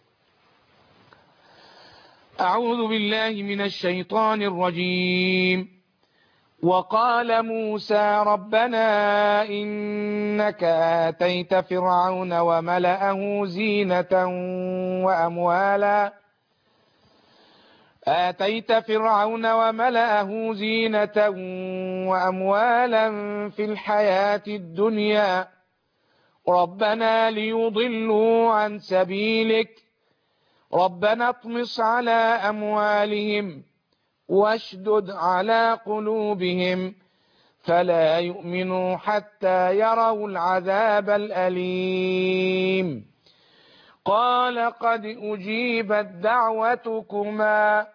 Speaker 2: أعوذ بالله من الشيطان الرجيم. وقال موسى ربنا إنك آتيت فرعون وملأه زينة وأموالا في الحياة الدنيا ربنا ليضلوا عن سبيلك ربنا اطمس على أموالهم واشدد على قلوبهم فلا يؤمنوا حتى يروا العذاب الأليم. قال قد أجيبت دعوتكما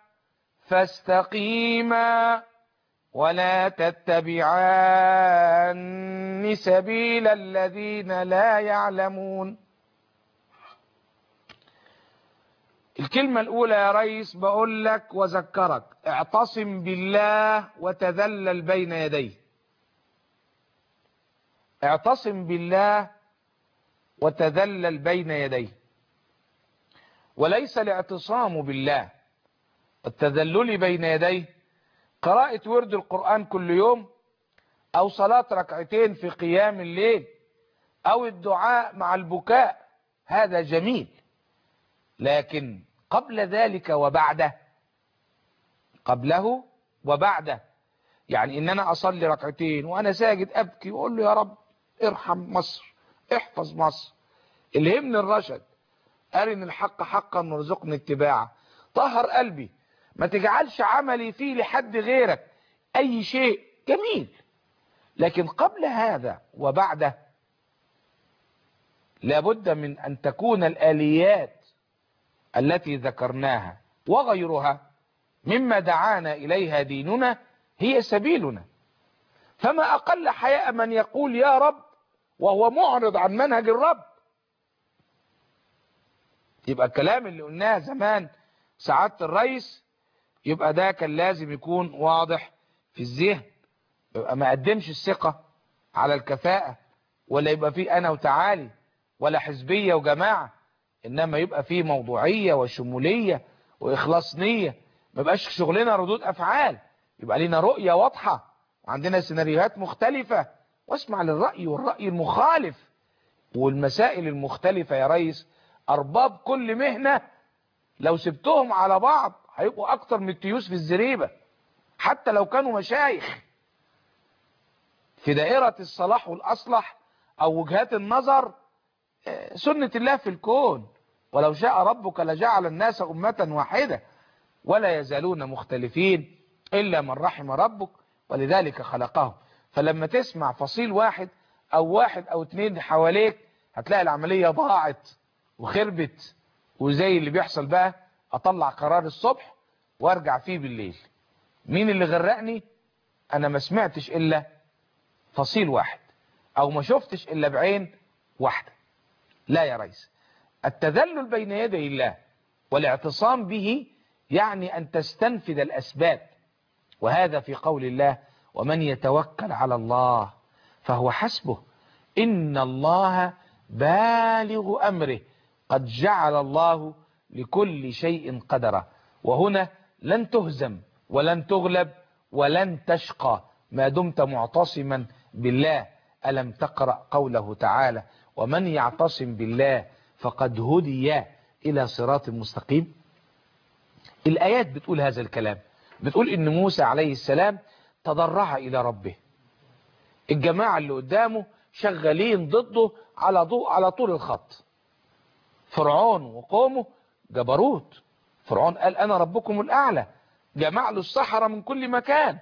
Speaker 2: فاستقيما ولا تتبعان سبيل الذين لا يعلمون. الكلمة الأولى يا ريس بقول لك وذكرك، اعتصم بالله وتذلل بين يديه. اعتصم بالله وتذلل بين يديه، وليس الاعتصام بالله التذلل بين يديه قراءة ورد القرآن كل يوم، أو صلاة ركعتين في قيام الليل، أو الدعاء مع البكاء، هذا جميل. لكن قبل ذلك وبعده، قبله وبعده، يعني ان انا اصلي ركعتين وانا ساجد ابكي واقول له يا رب ارحم مصر، احفظ مصر، الهمني الرشد، ارني الحق حقا وارزقني اتباعه، طهر قلبي، ما تجعلش عملي فيه لحد غيرك، اي شيء جميل. لكن قبل هذا وبعده لابد من ان تكون الآليات التي ذكرناها وغيرها مما دعانا إليها ديننا هي سبيلنا. فما أقل حياء من يقول يا رب وهو معرض عن منهج الرب. يبقى الكلام اللي قلناه زمان سعادة الرئيس يبقى ده كان لازم يكون واضح في الذهن، يبقى ما قدمش الثقة على الكفاءة، ولا يبقى فيه أنا وتعالي، ولا حزبية وجماعة، إنما يبقى فيه موضوعية وشمولية وإخلاص نية. ما يبقاش شغلنا ردود أفعال، يبقى لنا رؤية واضحة وعندنا سيناريوهات مختلفة، واسمع للرأي والرأي المخالف. والمسائل المختلفة يا ريس أرباب كل مهنة لو سبتهم على بعض هيبقوا أكتر من التيوس في الزريبة، حتى لو كانوا مشايخ في دائرة الصلاح والأصلح أو وجهات النظر. سنة الله في الكون، ولو شاء ربك لجعل الناس أمة واحدة ولا يزالون مختلفين إلا من رحم ربك ولذلك خلقهم. فلما تسمع فصيل واحد أو اتنين حواليك هتلاقي العملية ضاعت وخربت، وزي اللي بيحصل بقى أطلع قرار الصبح وارجع فيه بالليل. مين اللي غرقني؟ أنا ما سمعتش إلا فصيل واحد أو ما شفتش إلا بعين واحدة. لا يا ريس، التذلل بين يدي الله والاعتصام به يعني أن تستنفذ الأسباب، وهذا في قول الله ومن يتوكل على الله فهو حسبه إن الله بالغ أمره قد جعل الله لكل شيء قدرا. وهنا لن تهزم ولن تغلب ولن تشقى ما دمت معتصما بالله. ألم تقرأ قوله تعالى ومن يعتصم بالله فقد هدي إلى صراط مستقيم؟ الآيات بتقول هذا الكلام، بتقول إن موسى عليه السلام تضرع إلى ربه. الجماعة اللي قدامه شغالين ضده على طول الخط. فرعون وقومه جبروت. فرعون قال أنا ربكم الأعلى، جمع له السحرة من كل مكان،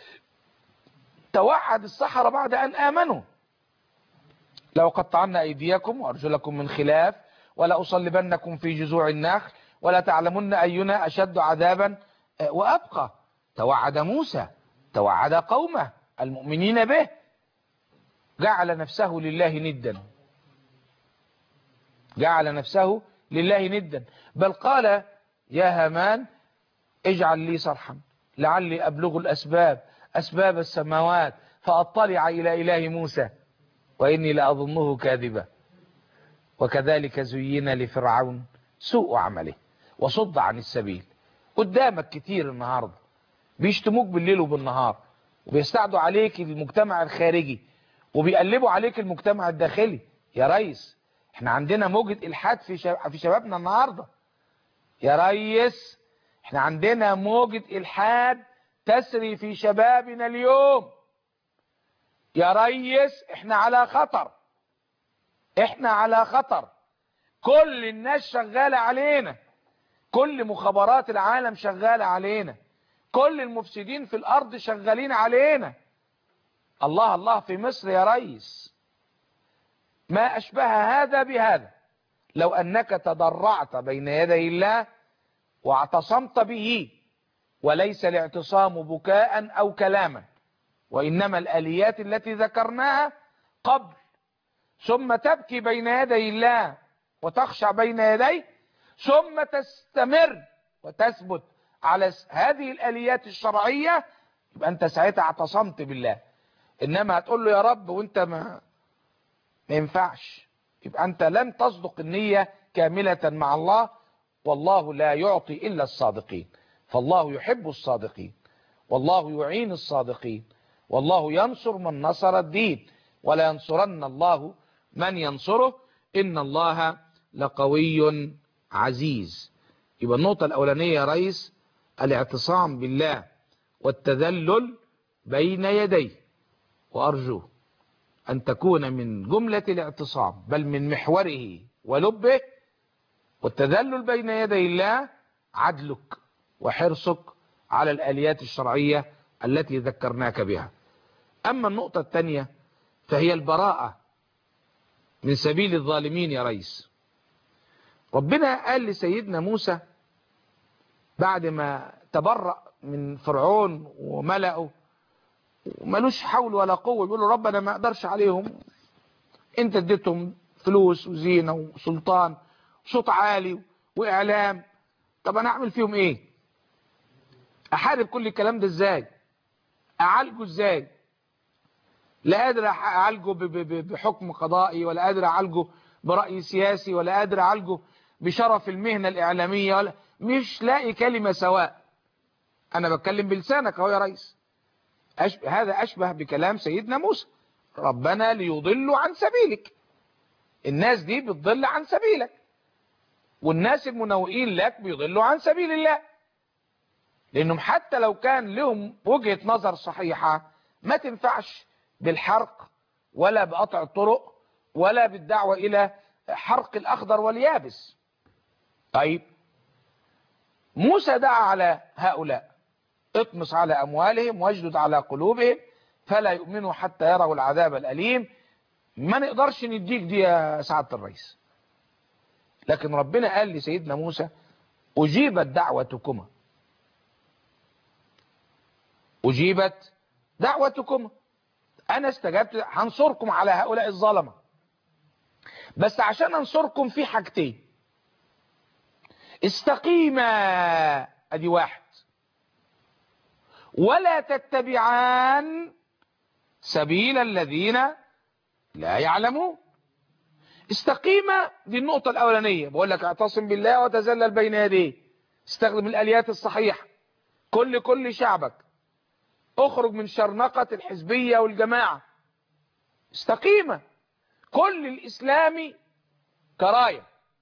Speaker 2: توعد السحرة بعد أن آمنوا لو قطعنا أيديكم وأرجلكم من خلاف ولا أصلبنكم في جذوع النخل ولا تعلمن أينا أشد عذابا وأبقى. توعد موسى، توعد قومه المؤمنين به، جعل نفسه لله ندا، جعل نفسه لله ندا، بل قال يا هامان اجعل لي صرحا لعلي أبلغ أسباب السماوات فأطلع إلى إله موسى وإني لأظنه كاذبا وكذلك زين لفرعون سوء عمله وصد عن السبيل. قدامك كتير النهاردة بيشتموك بالليل وبالنهار، وبيستعدوا عليك المجتمع الخارجي، وبيقلبوا عليك المجتمع الداخلي. يا ريس احنا عندنا موجة إلحاد في شبابنا النهاردة. يا ريس احنا عندنا موجة إلحاد تسري في شبابنا اليوم. يا ريس احنا على خطر، احنا على خطر. كل الناس شغالة علينا، كل مخابرات العالم شغالة علينا، كل المفسدين في الأرض شغالين علينا. الله الله في مصر يا ريس، ما أشبه هذا بهذا. لو أنك تضرعت بين يدي الله واعتصمت به، وليس الاعتصام بكاء أو كلاما، وإنما الآليات التي ذكرناها قبل، ثم تبكي بين يدي الله وتخشع بين يديه، ثم تستمر وتثبت على هذه الآليات الشرعية، يبقى أنت ساعتها اعتصمت بالله. إنما هتقول له يا رب وأنت ما ينفعش، يبقى أنت لن تصدق النية كاملة مع الله. والله لا يعطي إلا الصادقين، فالله يحب الصادقين، والله يعين الصادقين، والله ينصر من نصر الدين، ولا ينصرن الله من ينصره، إن الله لقوي عزيز. يبقى النقطة الأولانية يا ريس الاعتصام بالله والتذلل بين يديه، وأرجو أن تكون من جملة الاعتصام بل من محوره ولبه. والتذلل بين يدي الله عدلك وحرصك على الآليات الشرعية التي ذكرناك بها. أما النقطة الثانية فهي البراءة من سبيل الظالمين يا ريس. ربنا قال لسيدنا موسى بعد ما تبرأ من فرعون وملأه وملوش حول ولا قوة، يقول له ربنا ما اقدرش عليهم، انت اديتهم فلوس وزينة وسلطان وصوت عالي واعلام، طب انا اعمل فيهم ايه؟ احارب كل الكلام ده ازاي؟ اعالجه ازاي؟ لا قادر اعالجه بحكم قضائي، ولا قادر اعالجه برأي سياسي، ولا قادر اعالجه بشرف المهنة الاعلامية، ولا مش لاقي كلمة سواء. انا بتكلم بلسانك اهو يا ريس. هذا اشبه بكلام سيدنا موسى، ربنا ليضلوا عن سبيلك. الناس دي بتضل عن سبيلك، والناس المنوئين لك بيضلوا عن سبيل الله، لانهم حتى لو كان لهم وجهة نظر صحيحة ما تنفعش بالحرق ولا بقطع الطرق ولا بالدعوة الى حرق الاخضر واليابس. طيب موسى دعا على هؤلاء: اطمس على اموالهم واجدد على قلوبهم فلا يؤمنوا حتى يروا العذاب الاليم. ما نقدرش نديك دي يا سعادة الرئيس، لكن ربنا قال لسيدنا موسى: اجيبت دعوتكما، اجيبت دعوتكما، انا استجبت، هنصركم على هؤلاء الظلمة. بس عشان انصركم في حاجتين: استقيما، ادي واحد، ولا تتبعان سبيل الذين لا يعلمون. استقيما دي النقطة الأولانية، بقول لك اعتصم بالله وتذلل بين يديه، استخدم الآليات الصحيحة، كل شعبك، اخرج من شرنقة الحزبية والجماعة. استقيما، كل الإسلامي كراية،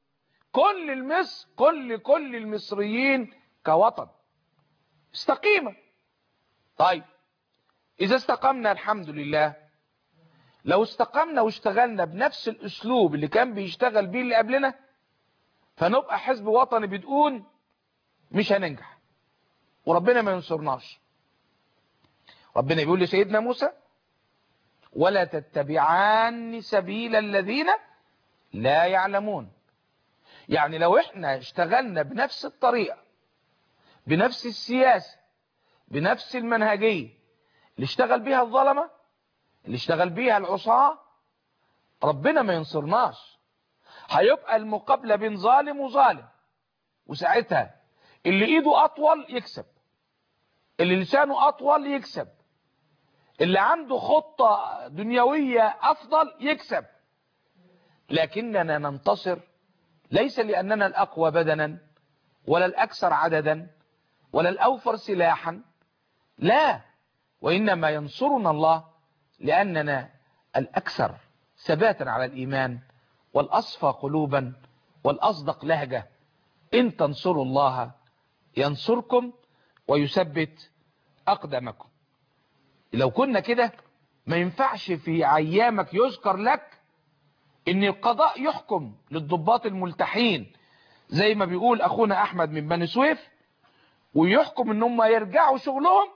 Speaker 2: كل المصريين كوطن. استقيما. طيب إذا استقمنا الحمد لله، لو استقمنا واشتغلنا بنفس الأسلوب اللي كان بيشتغل بيه اللي قبلنا فنبقى حزب وطني بدون، مش هننجح وربنا ما ينصرناش. ربنا بيقول لسيدنا موسى: ولا تتبعان سبيل الذين لا يعلمون. يعني لو احنا اشتغلنا بنفس الطريقة، بنفس السياسة، بنفس المنهجية اللي اشتغل بيها الظلمة، اللي اشتغل بيها العصاة، ربنا ما ينصرناش. هيبقى المقابلة بين ظالم وظالم، وساعتها اللي ايده اطول يكسب، اللي لسانه اطول يكسب، اللي عنده خطة دنيوية افضل يكسب. لكننا ننتصر ليس لاننا الاقوى بدنا ولا الاكثر عددا ولا الاوفر سلاحا، لا، وانما ينصرنا الله لاننا الاكثر ثباتا على الايمان والاصفى قلوبا والاصدق لهجة. ان تنصروا الله ينصركم ويثبت اقدامكم. لو كنا كده ما ينفعش في ايامك يذكر لك ان القضاء يحكم للضباط الملتحين زي ما بيقول اخونا احمد من بني سويف، ويحكم ان هم يرجعوا شغلهم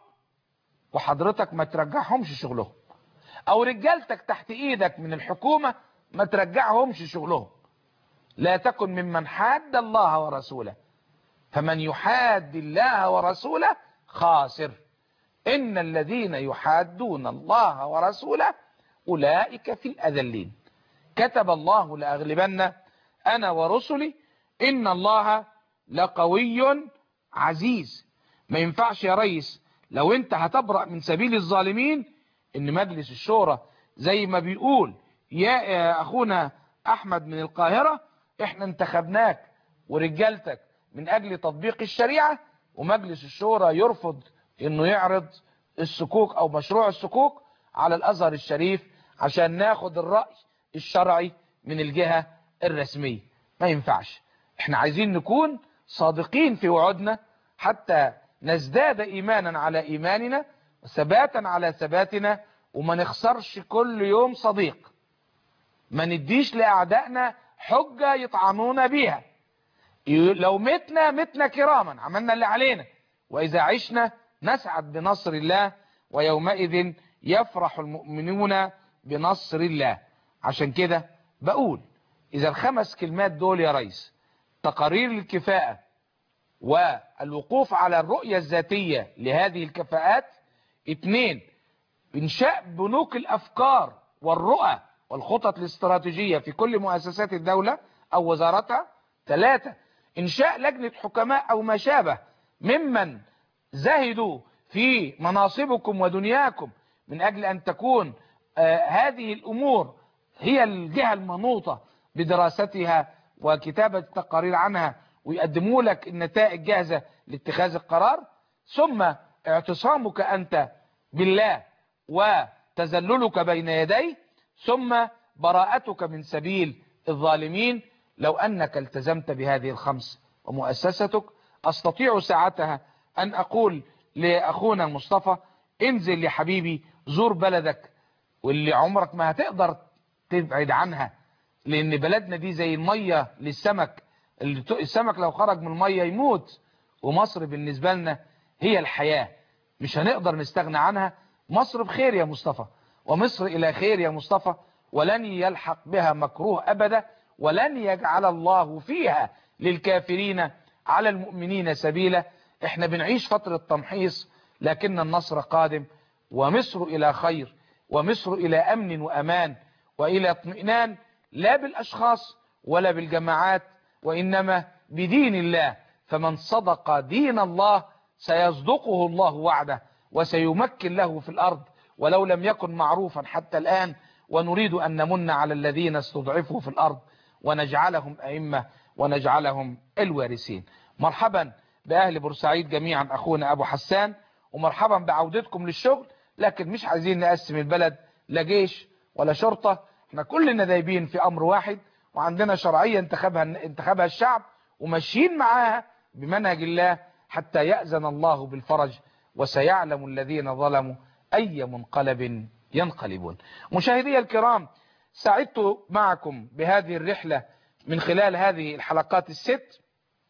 Speaker 2: وحضرتك ما ترجعهمش شغلهم، او رجالتك تحت ايدك من الحكومة ما ترجعهمش شغلهم. لا تكن ممن حاد الله ورسوله، فمن يحاد الله ورسوله خاسر. ان الذين يحادون الله ورسوله اولئك في الاذلين. كتب الله لاغلبن انا ورسلي ان الله لقوي عزيز. ما ينفعش يا ريس لو انت هتبرأ من سبيل الظالمين ان مجلس الشورى زي ما بيقول يا اخونا احمد من القاهرة احنا انتخبناك ورجالتك من اجل تطبيق الشريعة، ومجلس الشورى يرفض انه يعرض الصكوك او مشروع الصكوك على الازهر الشريف عشان ناخد الرأي الشرعي من الجهة الرسمية. ما ينفعش. احنا عايزين نكون صادقين في وعودنا حتى نزداد ايمانا على ايماننا وثباتا على ثباتنا، وما نخسرش كل يوم صديق، ما نديش لاعدائنا حجة يطعنونا بيها. لو متنا كراما، عملنا اللي علينا، واذا عشنا نسعد بنصر الله، ويومئذ يفرح المؤمنون بنصر الله. عشان كده بقول اذا الخمس كلمات دول يا ريس، تقارير الكفاءة والوقوف على الرؤية الذاتية لهذه الكفاءات، 2 انشاء بنوك الافكار والرؤى والخطط الاستراتيجية في كل مؤسسات الدولة او وزارتها، 3 انشاء لجنة حكماء او ما شابه ممن زهدوا في مناصبكم ودنياكم من اجل ان تكون هذه الامور هي الجهة المنوطة بدراستها وكتابة التقارير عنها، ويقدموا لك النتائج جاهزة لاتخاذ القرار. ثم اعتصامك انت بالله وتذللك بين يديه، ثم براءتك من سبيل الظالمين. لو انك التزمت بهذه الخمس ومؤسستك، استطيع ساعتها ان اقول لاخونا مصطفى انزل يا حبيبي زور بلدك واللي عمرك ما هتقدر تبعد عنها، لان بلدنا دي زي المية للسمك، السمك لو خرج من المية يموت، ومصر بالنسبة لنا هي الحياة، مش هنقدر نستغنى عنها. مصر بخير يا مصطفى، ومصر الى خير يا مصطفى، ولن يلحق بها مكروه ابدا، ولن يجعل الله فيها للكافرين على المؤمنين سبيلا. احنا بنعيش فترة تمحيص، لكن النصر قادم، ومصر الى خير، ومصر الى امن وامان والى اطمئنان، لا بالاشخاص ولا بالجماعات، وانما بدين الله. فمن صدق دين الله سيصدقه الله وعده، وسيمكن له في الارض ولو لم يكن معروفا حتى الان. ونريد ان نمن على الذين استضعفوا في الارض ونجعلهم ائمة ونجعلهم الوارثين. مرحبا باهل بورسعيد جميعا اخونا ابو حسان، ومرحبا بعودتكم للشغل، لكن مش عايزين نقسم البلد لا جيش ولا شرطة، احنا كلنا دايبين في امر واحد، وعندنا شرعية انتخبها الشعب، وماشيين معاها بمنهج الله حتى يأذن الله بالفرج، وسيعلم الذين ظلموا اي منقلب ينقلبون. مشاهدي الكرام، سعدت معكم بهذه الرحلة من خلال هذه الحلقات الست،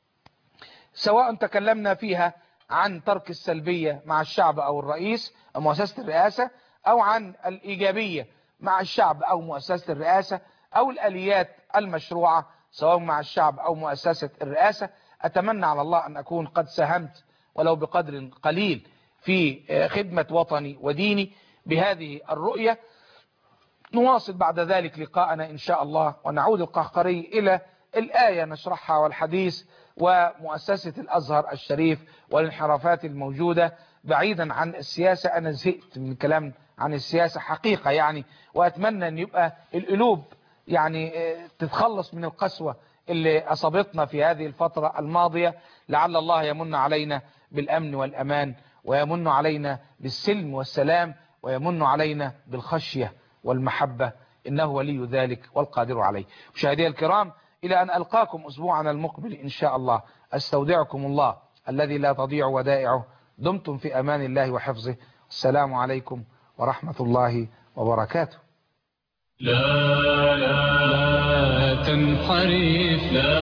Speaker 2: سواء تكلمنا فيها عن ترك السلبية مع الشعب او الرئيس او مؤسسة الرئاسة، او عن الايجابية مع الشعب او مؤسسة الرئاسة، او الاليات المشروعة سواء مع الشعب او مؤسسة الرئاسة. اتمنى على الله ان اكون قد ساهمت ولو بقدر قليل في خدمة وطني وديني بهذه الرؤية. نواصل بعد ذلك لقاءنا إن شاء الله، ونعود القهقري إلى الآية نشرحها والحديث ومؤسسة الأزهر الشريف والانحرافات الموجودة بعيدا عن السياسة. أنا زهقت من الكلام عن السياسة حقيقة يعني، وأتمنى أن يبقى القلوب يعني تتخلص من القسوة اللي أصابتنا في هذه الفترة الماضية. لعل الله يمن علينا بالأمن والأمان، ويمن علينا بالسلم والسلام، ويمن علينا بالخشية والمحبة، إنه ولي ذلك والقادر عليه. مشاهدي الكرام، إلى أن ألقاكم أسبوعنا المقبل إن شاء الله، أستودعكم الله الذي لا تضيع ودائعه. دمتم في أمان الله وحفظه. السلام عليكم ورحمة الله وبركاته.
Speaker 1: لا لا لا تنحرف، لا